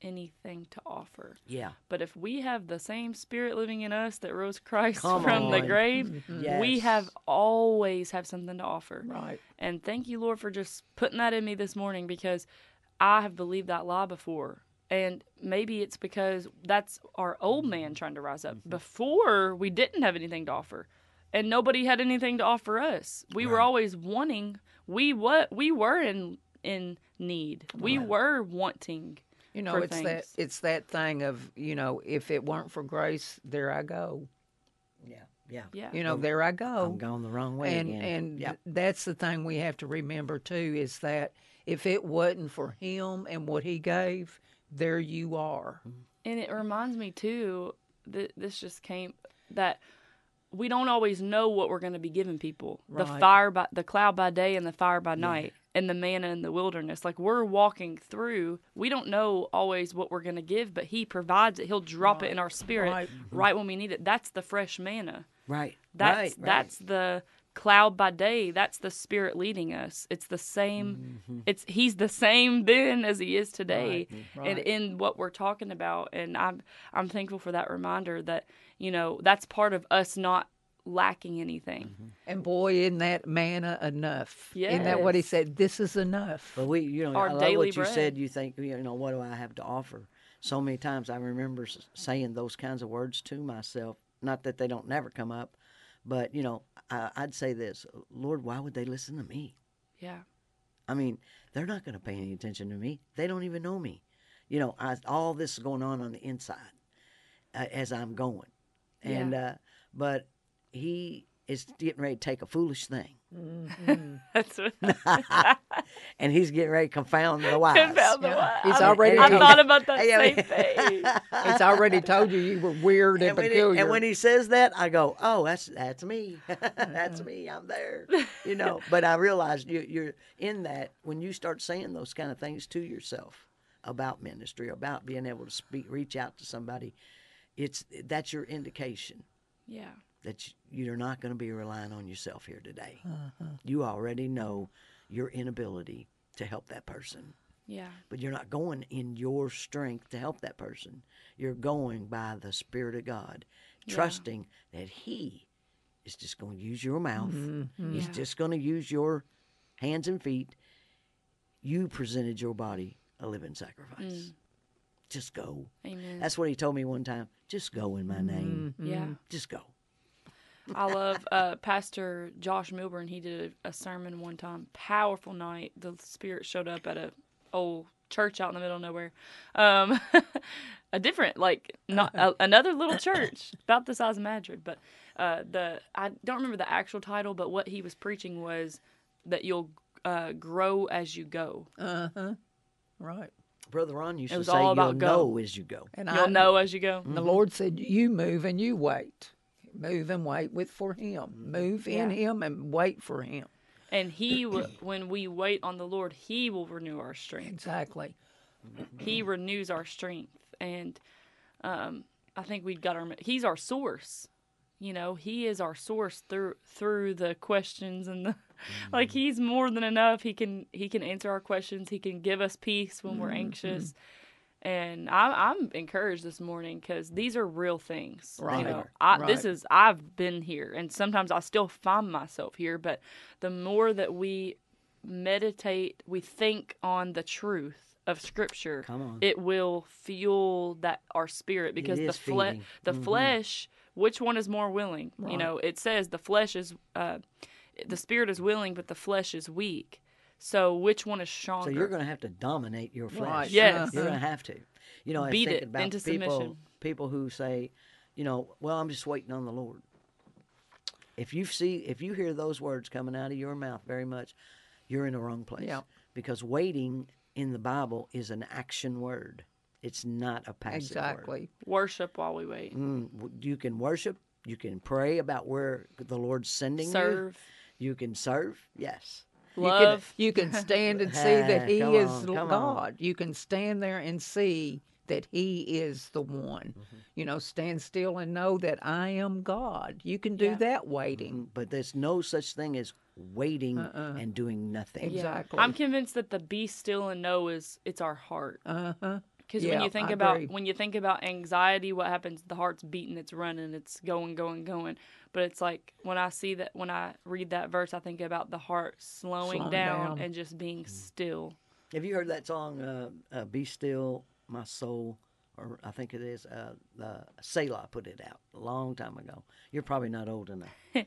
anything to offer. Yeah. But if we have the same Spirit living in us that rose Christ Come from the on. grave, we Yes. have always have something to offer. Right. And thank you, Lord, for just putting that in me this morning, because I have believed that lie before. And maybe it's because that's our old man trying to rise up. Before, we didn't have anything to offer, and nobody had anything to offer us. We were Right. always wanting. We what we were in in need. We were wanting. You know, for it's that things. it's that thing of, you know, if it weren't for grace, there I go. Yeah. Yeah. Yeah. You know, there I go. I'm going the wrong way and again. and Yep. th- that's the thing we have to remember too, is that if it wasn't for him and what he gave, there you are. And it reminds me too that this just came that we don't always know what we're going to be giving people. The Right. fire by the cloud by day and the fire by night, and the manna in the wilderness. Like, we're walking through, we don't know always what we're going to give, but he provides it. He'll drop it in our spirit Right. right when we need it. That's the fresh manna. Right. That's right. Right. that's the cloud by day. That's the Spirit leading us. It's the same. Mm-hmm. It's he's the same then as he is today, Right, and right. in what we're talking about. And I'm I'm thankful for that reminder that, you know, that's part of us not lacking anything. Mm-hmm. And boy, isn't that manna enough? Isn't that what he Yes. said? This is enough. But we, you know, Our I love daily what you bread. said. You think, you know, what do I have to offer? So many times I remember s- saying those kinds of words to myself. Not that they don't never come up, but you know, I, I'd say this: Lord, why would they listen to me? Yeah. I mean, they're not going to pay any attention to me. They don't even know me. You know, I, all this is going on on the inside uh, as I'm going, and Yeah. uh, but he is getting ready to take a foolish thing, That's what and he's getting ready to confound the wise. confound the Yeah. wise. He's I- already I told- thought about that Yeah, same yeah. thing. He's already told you you were weird and, And when, he, peculiar. and when he says that, I go, "Oh, that's that's me. That's me. I'm there." You know. But I realized you, you're in that when you start saying those kind of things to yourself about ministry, about being able to speak, reach out to somebody. It's that's your indication Yeah. that you're not going to be relying on yourself here today. You already know your inability to help that person. Yeah. But you're not going in your strength to help that person. You're going by the Spirit of God, trusting that He is just going to use your mouth. He's Yeah. just going to use your hands and feet. You presented your body a living sacrifice. Just go. Amen. That's what He told me one time. Just go in my name. Yeah. Just go. I love uh, Pastor Josh Milburn. He did a, a sermon one time. Powerful night. The Spirit showed up at a old church out in the middle of nowhere. Um, a different, like, not a, another little church about the size of Madrid. But uh, the I don't remember the actual title, but what he was preaching was that you'll uh, grow as you go. Uh-huh. Right. Brother Ron used It to was say, all you'll about go. know as you go. And You'll I, know as you go. the Lord said, you move and you wait. Move and wait with for him. Move in Yeah. him and wait for him. And he, will, when we wait on the Lord, he will renew our strength. Exactly. He renews our strength, and um, I think we've got our. He's our source. You know, he is our source through through the questions and the, like he's more than enough. He can he can answer our questions. He can give us peace when we're anxious. And I, I'm encouraged this morning because these are real things. Right. You know, I, Right. This is I've been here, and sometimes I still find myself here. But the more that we meditate, we think on the truth of Scripture, Come on. it will fuel that our spirit because the is flesh, feeding. the flesh, which one is more willing? You Right. know, it says the flesh is, uh, the spirit is willing, but the flesh is weak. So which one is So stronger? you're going to have to dominate your flesh. Right. Yes. You're going to have to. You know, I was Beat thinking it about into people, submission. people who say, you know, well, I'm just waiting on the Lord. If you see, if you hear those words coming out of your mouth very much, you're in the wrong place. Yeah. Because waiting in the Bible is an action word. It's not a passive word. Exactly. Worship while we wait. Mm, w- you can worship. You can pray about where the Lord's sending Serve. you. You can serve. Yes. Love. You can, you can stand and see that he Come is on, come on. God. You can stand there and see that he is the one. Mm-hmm. You know, stand still and know that I am God. You can do Yeah. that waiting. But there's no such thing as waiting and doing nothing. Exactly. I'm convinced that the be still and know is it's our heart. Uh-huh. Because Yeah, when you think I about agree. when you think about anxiety, what happens? The heart's beating, it's running, it's going, going, going. But it's like when I see that, when I read that verse, I think about the heart slowing, Slowing down, down. and just being still. Have you heard that song, uh, uh, Be Still, My Soul? Or I think it is, uh, uh, Selah put it out a long time ago. You're probably not old enough.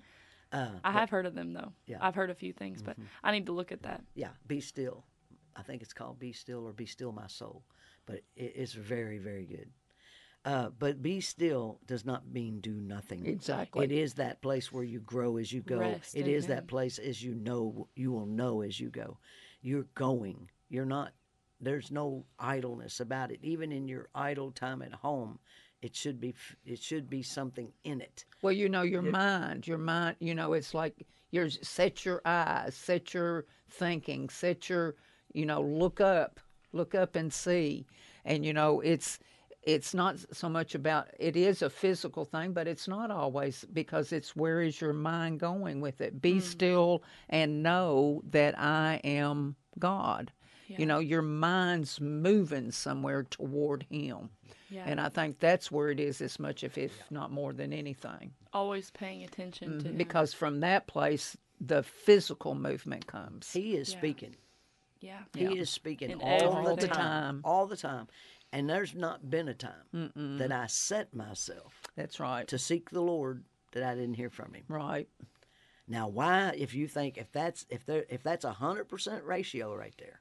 Uh, I have heard of them though. Yeah. I've heard a few things, but I need to look at that. yeah, Be Still. I think it's called Be Still or Be Still My Soul. But it, it's very, very good. Uh, but be still does not mean do nothing. Exactly. It is that place where you grow as you go. Rest It in is Him. that place as you know, you will know as you go. You're going. You're not, there's no idleness about it. Even in your idle time at home, it should be, f- it should be something in it. Well, you know, your mind, your mind, you know, it's like you're set your eyes, set your thinking, set your, you know, look up, look up and see. And, you know, it's, it's not so much about, it is a physical thing, but it's not always, because it's where is your mind going with it. Be still and know that I am God. You know, your mind's moving somewhere toward Him. Yeah. And I think that's where it is as much, if, if not more than anything. Always paying attention to Him. Because from that place, the physical movement comes. He is Yeah. speaking. Yeah. He is speaking In all the everything. time. All the time. And there's not been a time that I set myself That's right. to seek the Lord that I didn't hear from Him. Right. Now, why? If you think if that's if there if that's a hundred percent ratio right there,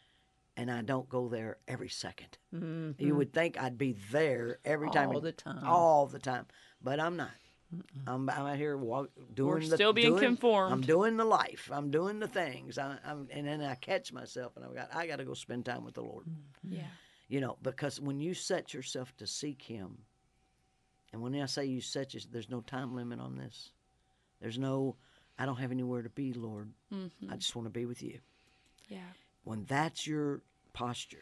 and I don't go there every second, you would think I'd be there every time, All the time. all the time. But I'm not. I'm, I'm out here walk, doing We're the still being doing- conformed. I'm doing the life. I'm doing the things. I, I'm and then I catch myself and I got I got to go spend time with the Lord. Yeah. You know, because when you set yourself to seek Him, and when I say you set your, there's no time limit on this. There's no, I don't have anywhere to be, Lord. I just want to be with you. Yeah. When that's your posture,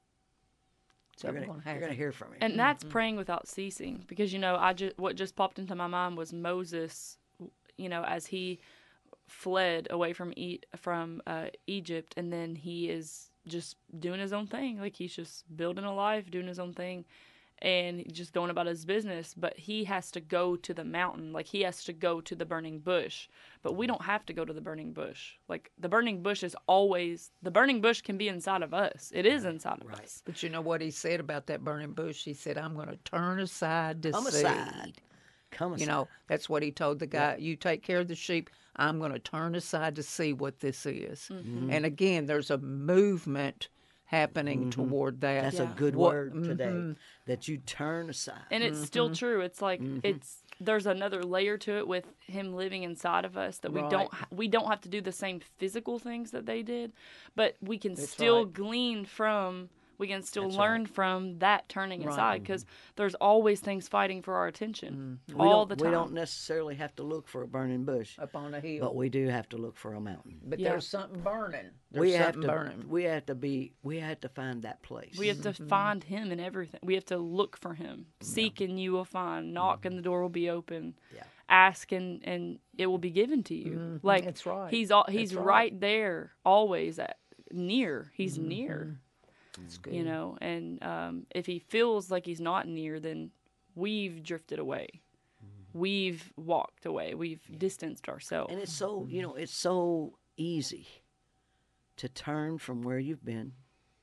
you're Something going gonna to happen. hear from Him. And that's praying without ceasing, because you know, I just what just popped into my mind was Moses, you know, as he fled away from e- from uh, Egypt, and then he is just doing his own thing, like he's just building a life, doing his own thing, and just going about his business. But he has to go to the mountain, like he has to go to the burning bush. But we don't have to go to the burning bush. Like the burning bush is always, the burning bush can be inside of us. It is inside of Right. us. But you know what He said about that burning bush? He said, I'm going to turn aside to Come see. aside. Come aside. You know, that's what He told the guy. You take care of the sheep. I'm going to turn aside to see what this is. Mm-hmm. And again, there's a movement happening toward that. that's Yeah. a good What- word today. That you turn aside. And it's still true. It's like it's there's another layer to it with him living inside of us that we Right. don't ha- we don't have to do the same physical things that they did, but we can still right. glean from we can still That's learn right. from that turning Right. aside, because there's always things fighting for our attention we all don't, the time. We don't necessarily have to look for a burning bush, Up on a hill. but we do have to look for a mountain. But Yeah. there's something burning. There's We have something to. burning. We have to be. We have to find that place. We have to find him in everything. We have to look for him. Seek and you will find. Knock and the door will be open. Yeah. Ask and, and it will be given to you. Like That's right. He's all he's That's right. right. there always at near. He's Mm-hmm. near. It's good. You know, and um, if he feels like he's not near, then we've drifted away. We've walked away. We've distanced ourselves. And it's so, you know, it's so easy to turn from where you've been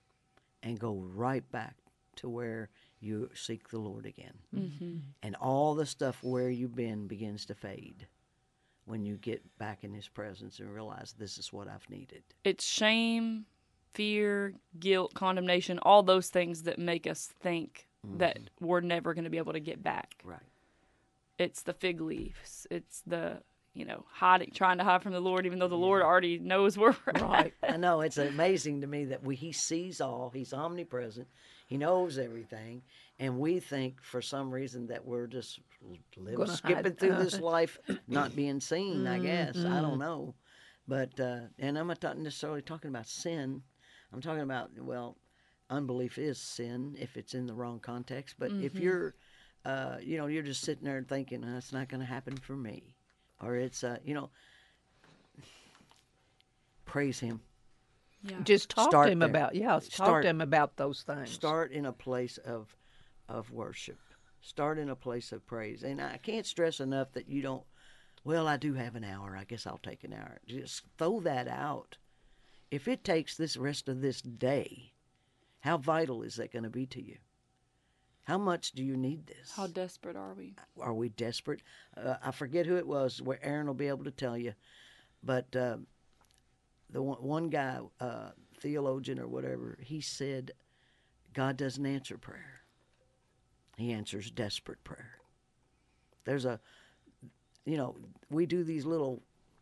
and go right back to where you seek the Lord again. Mm-hmm. And all the stuff where you've been begins to fade when you get back in His presence and realize this is what I've needed. It's shame, fear, guilt, condemnation, all those things that make us think that we're never going to be able to get back. Right. It's the fig leaves. It's the, you know, hiding, trying to hide from the Lord, even though the Lord already knows where we're at. Right. I know, it's amazing to me that we, He sees all. He's omnipresent. He knows everything. And we think for some reason that we're just living, Gonna skipping hide. through this life, not being seen, I guess. I don't know. But, uh, and I'm not ta- necessarily talking about sin. I'm talking about, well, unbelief is sin if it's in the wrong context. But if you're, uh, you know, you're just sitting there thinking, oh, it's not going to happen for me. Or it's, uh, you know, praise Him. Yeah. Just talk Start to him there. about yeah. Talk Start- to him about those things. Start in a place of of worship. Start in a place of praise. And I can't stress enough that you don't, well, I do have an hour. I guess I'll take an hour. Just throw that out. If it takes this rest of this day, how vital is that going to be to you? How much do you need this? How desperate are we? Are we desperate? Uh, I forget who it was, where Aaron will be able to tell you. But uh, the one, one guy, uh, theologian or whatever, he said, God doesn't answer prayer. He answers desperate prayer. There's a, you know, we do these little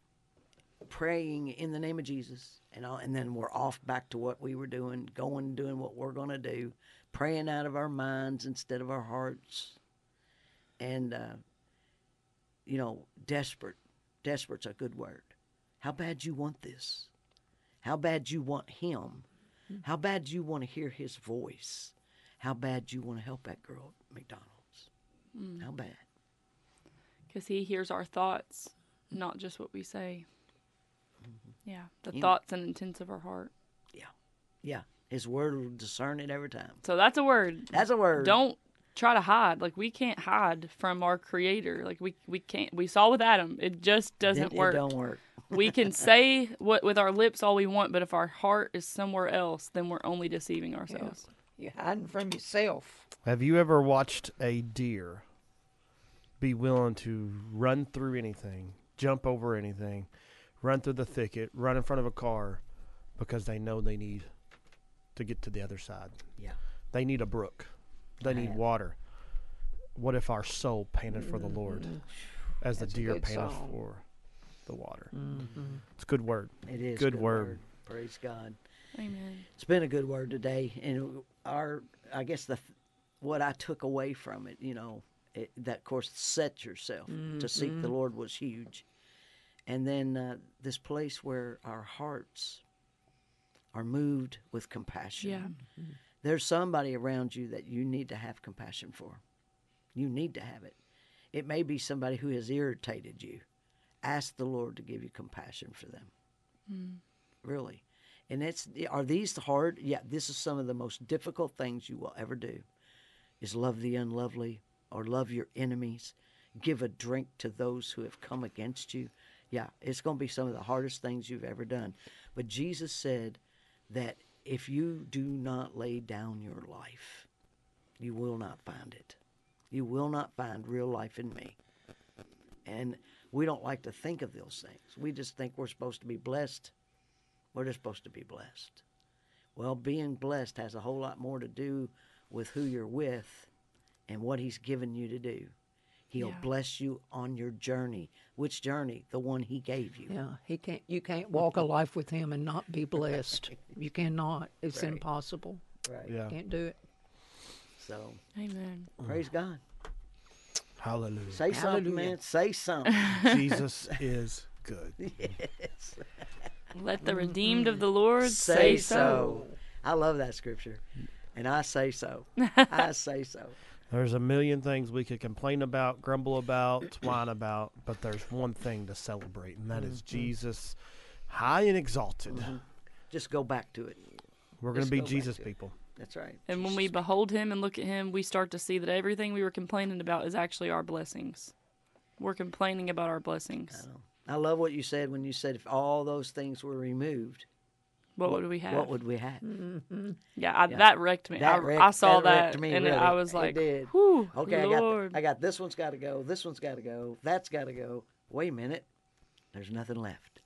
praying in the name of Jesus, and all, and then we're off back to what we were doing, going and doing what we're going to do, praying out of our minds instead of our hearts. And, uh, you know, desperate. Desperate's a good word. How bad you want this? How bad you want him? How bad you want to hear his voice? How bad you want to help that girl at McDonald's? Mm. How bad? Because he hears our thoughts, not just what we say. Yeah, the You- thoughts and intents of our heart. Yeah, his word will discern it every time. So that's a word. That's a word. Don't try to hide. Like, we can't hide from our Creator. Like, we we can't. We saw with Adam, it just doesn't it, work. It don't work. We can say what with our lips all we want, but if our heart is somewhere else, then we're only deceiving ourselves. You're hiding from yourself. Have you ever watched a deer be willing to run through anything, jump over anything, run through the thicket, run in front of a car because they know they need to get to the other side? Yeah. They need a brook. They need Yeah. water. What if our soul panted for the Lord as the That's a deer good panted song. for the water? Mm-hmm. It's a good word. It is Good word. Praise God. Amen. It's been a good word today, and our I guess the what I took away from it, you know, it, that of course set yourself to seek the Lord was huge, and then uh, this place where our hearts are moved with compassion. Yeah. There's somebody around you that you need to have compassion for. You need to have it. It may be somebody who has irritated you. Ask the Lord to give you compassion for them. Really. And it's are these hard? Yeah, this is some of the most difficult things you will ever do is love the unlovely or love your enemies. Give a drink to those who have come against you. Yeah, it's going to be some of the hardest things you've ever done. But Jesus said that if you do not lay down your life, you will not find it. You will not find real life in me. And we don't like to think of those things. We just think we're supposed to be blessed. We're just supposed to be blessed. Well, being blessed has a whole lot more to do with who you're with and what he's given you to do. He'll Yeah. bless you on your journey. Which journey? The one he gave you. Yeah, he can't. You can't walk a life with him and not be blessed. You cannot. It's Right. impossible. Right. Yeah. Can't do it. So, Amen. praise God. Hallelujah. Say something, Hallelujah. man. Say something. Jesus is good. Yes. Let the redeemed of the Lord Say say so. so. I love that scripture. And I say so. I say so. There's a million things we could complain about, grumble about, whine about, but there's one thing to celebrate, and that is Jesus high and exalted. Just go back to it. We're going to Just be go back Jesus to it. people. That's right. And when we behold him and look at him, we start to see that everything we were complaining about is actually our blessings. We're complaining about our blessings. I love what you said when you said if all those things were removed, What would we have? what would we have? yeah, I, Yeah. that wrecked me. That I, wrecked- I saw that that, wrecked me, and really. I was It like, did. "Whew, Okay, I Lord." got I got this one's got to go. This one's got to go. That's got to go. Wait a minute. There's nothing left.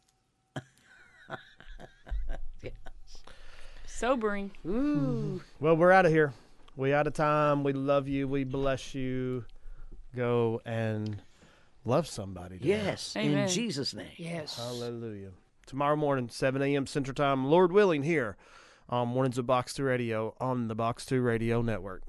Sobering. Ooh. Well, we're out of here. We out of time. We love you. We bless you. Go and love somebody today. Yes, Amen. in Jesus' name. Yes. Hallelujah. Tomorrow morning, seven a.m. Central Time, Lord willing, here on Mornings of Box two Radio on the Box two Radio Network.